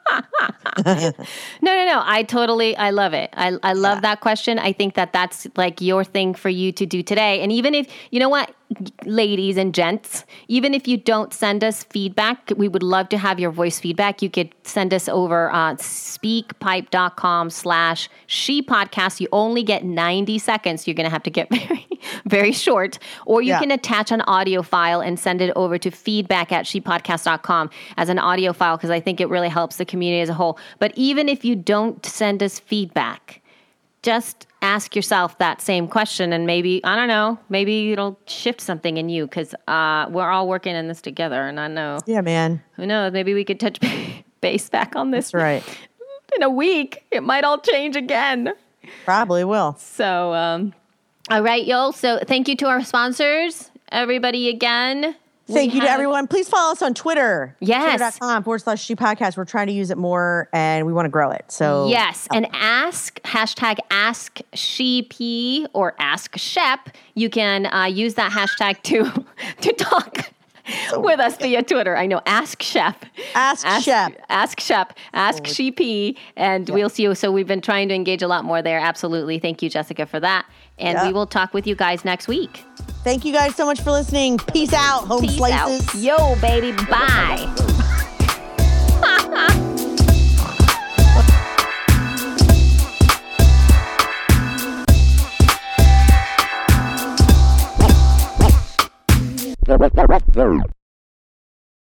No, no, no. I totally, I love it. I, I love Yeah. that question. I think that that's like your thing for you to do today. And even if, you know what, ladies and gents, even if you don't send us feedback, we would love to have your voice feedback. You could send us over uh, speakpipe.com slash she podcast. You only get ninety seconds. You're going to have to get very, very short. Or you Yeah. can attach an audio file and send it over to feedback at shepodcast dot com as an audio file because I think it really helps the community as a whole. But even if you don't send us feedback, just ask yourself that same question and maybe, I don't know, maybe it'll shift something in you because uh, we're all working in this together. And I know, Yeah, man. who knows, maybe we could touch base back on this That's right. in a week. It might all change again. Probably will. So, um, all right, y'all. So thank you to our sponsors, everybody again. Thank We you to have- everyone. Please follow us on Twitter. Yes. Twitter.com forward slash she podcast. We're trying to use it more and we want to grow it. So Yes, and ask, hashtag ask sheep or ask shep. You can uh, use that hashtag to to talk with us via Twitter. I know, ask shep. Ask Shep. Ask shep. Ask sheepy. And we'll see you. So we've been trying to engage a lot more there. Absolutely. Thank you, Jessica, for that. And Yeah. we will talk with you guys next week. Thank you guys so much for listening. Peace out, home Peace slices. out. Yo, baby. Bye.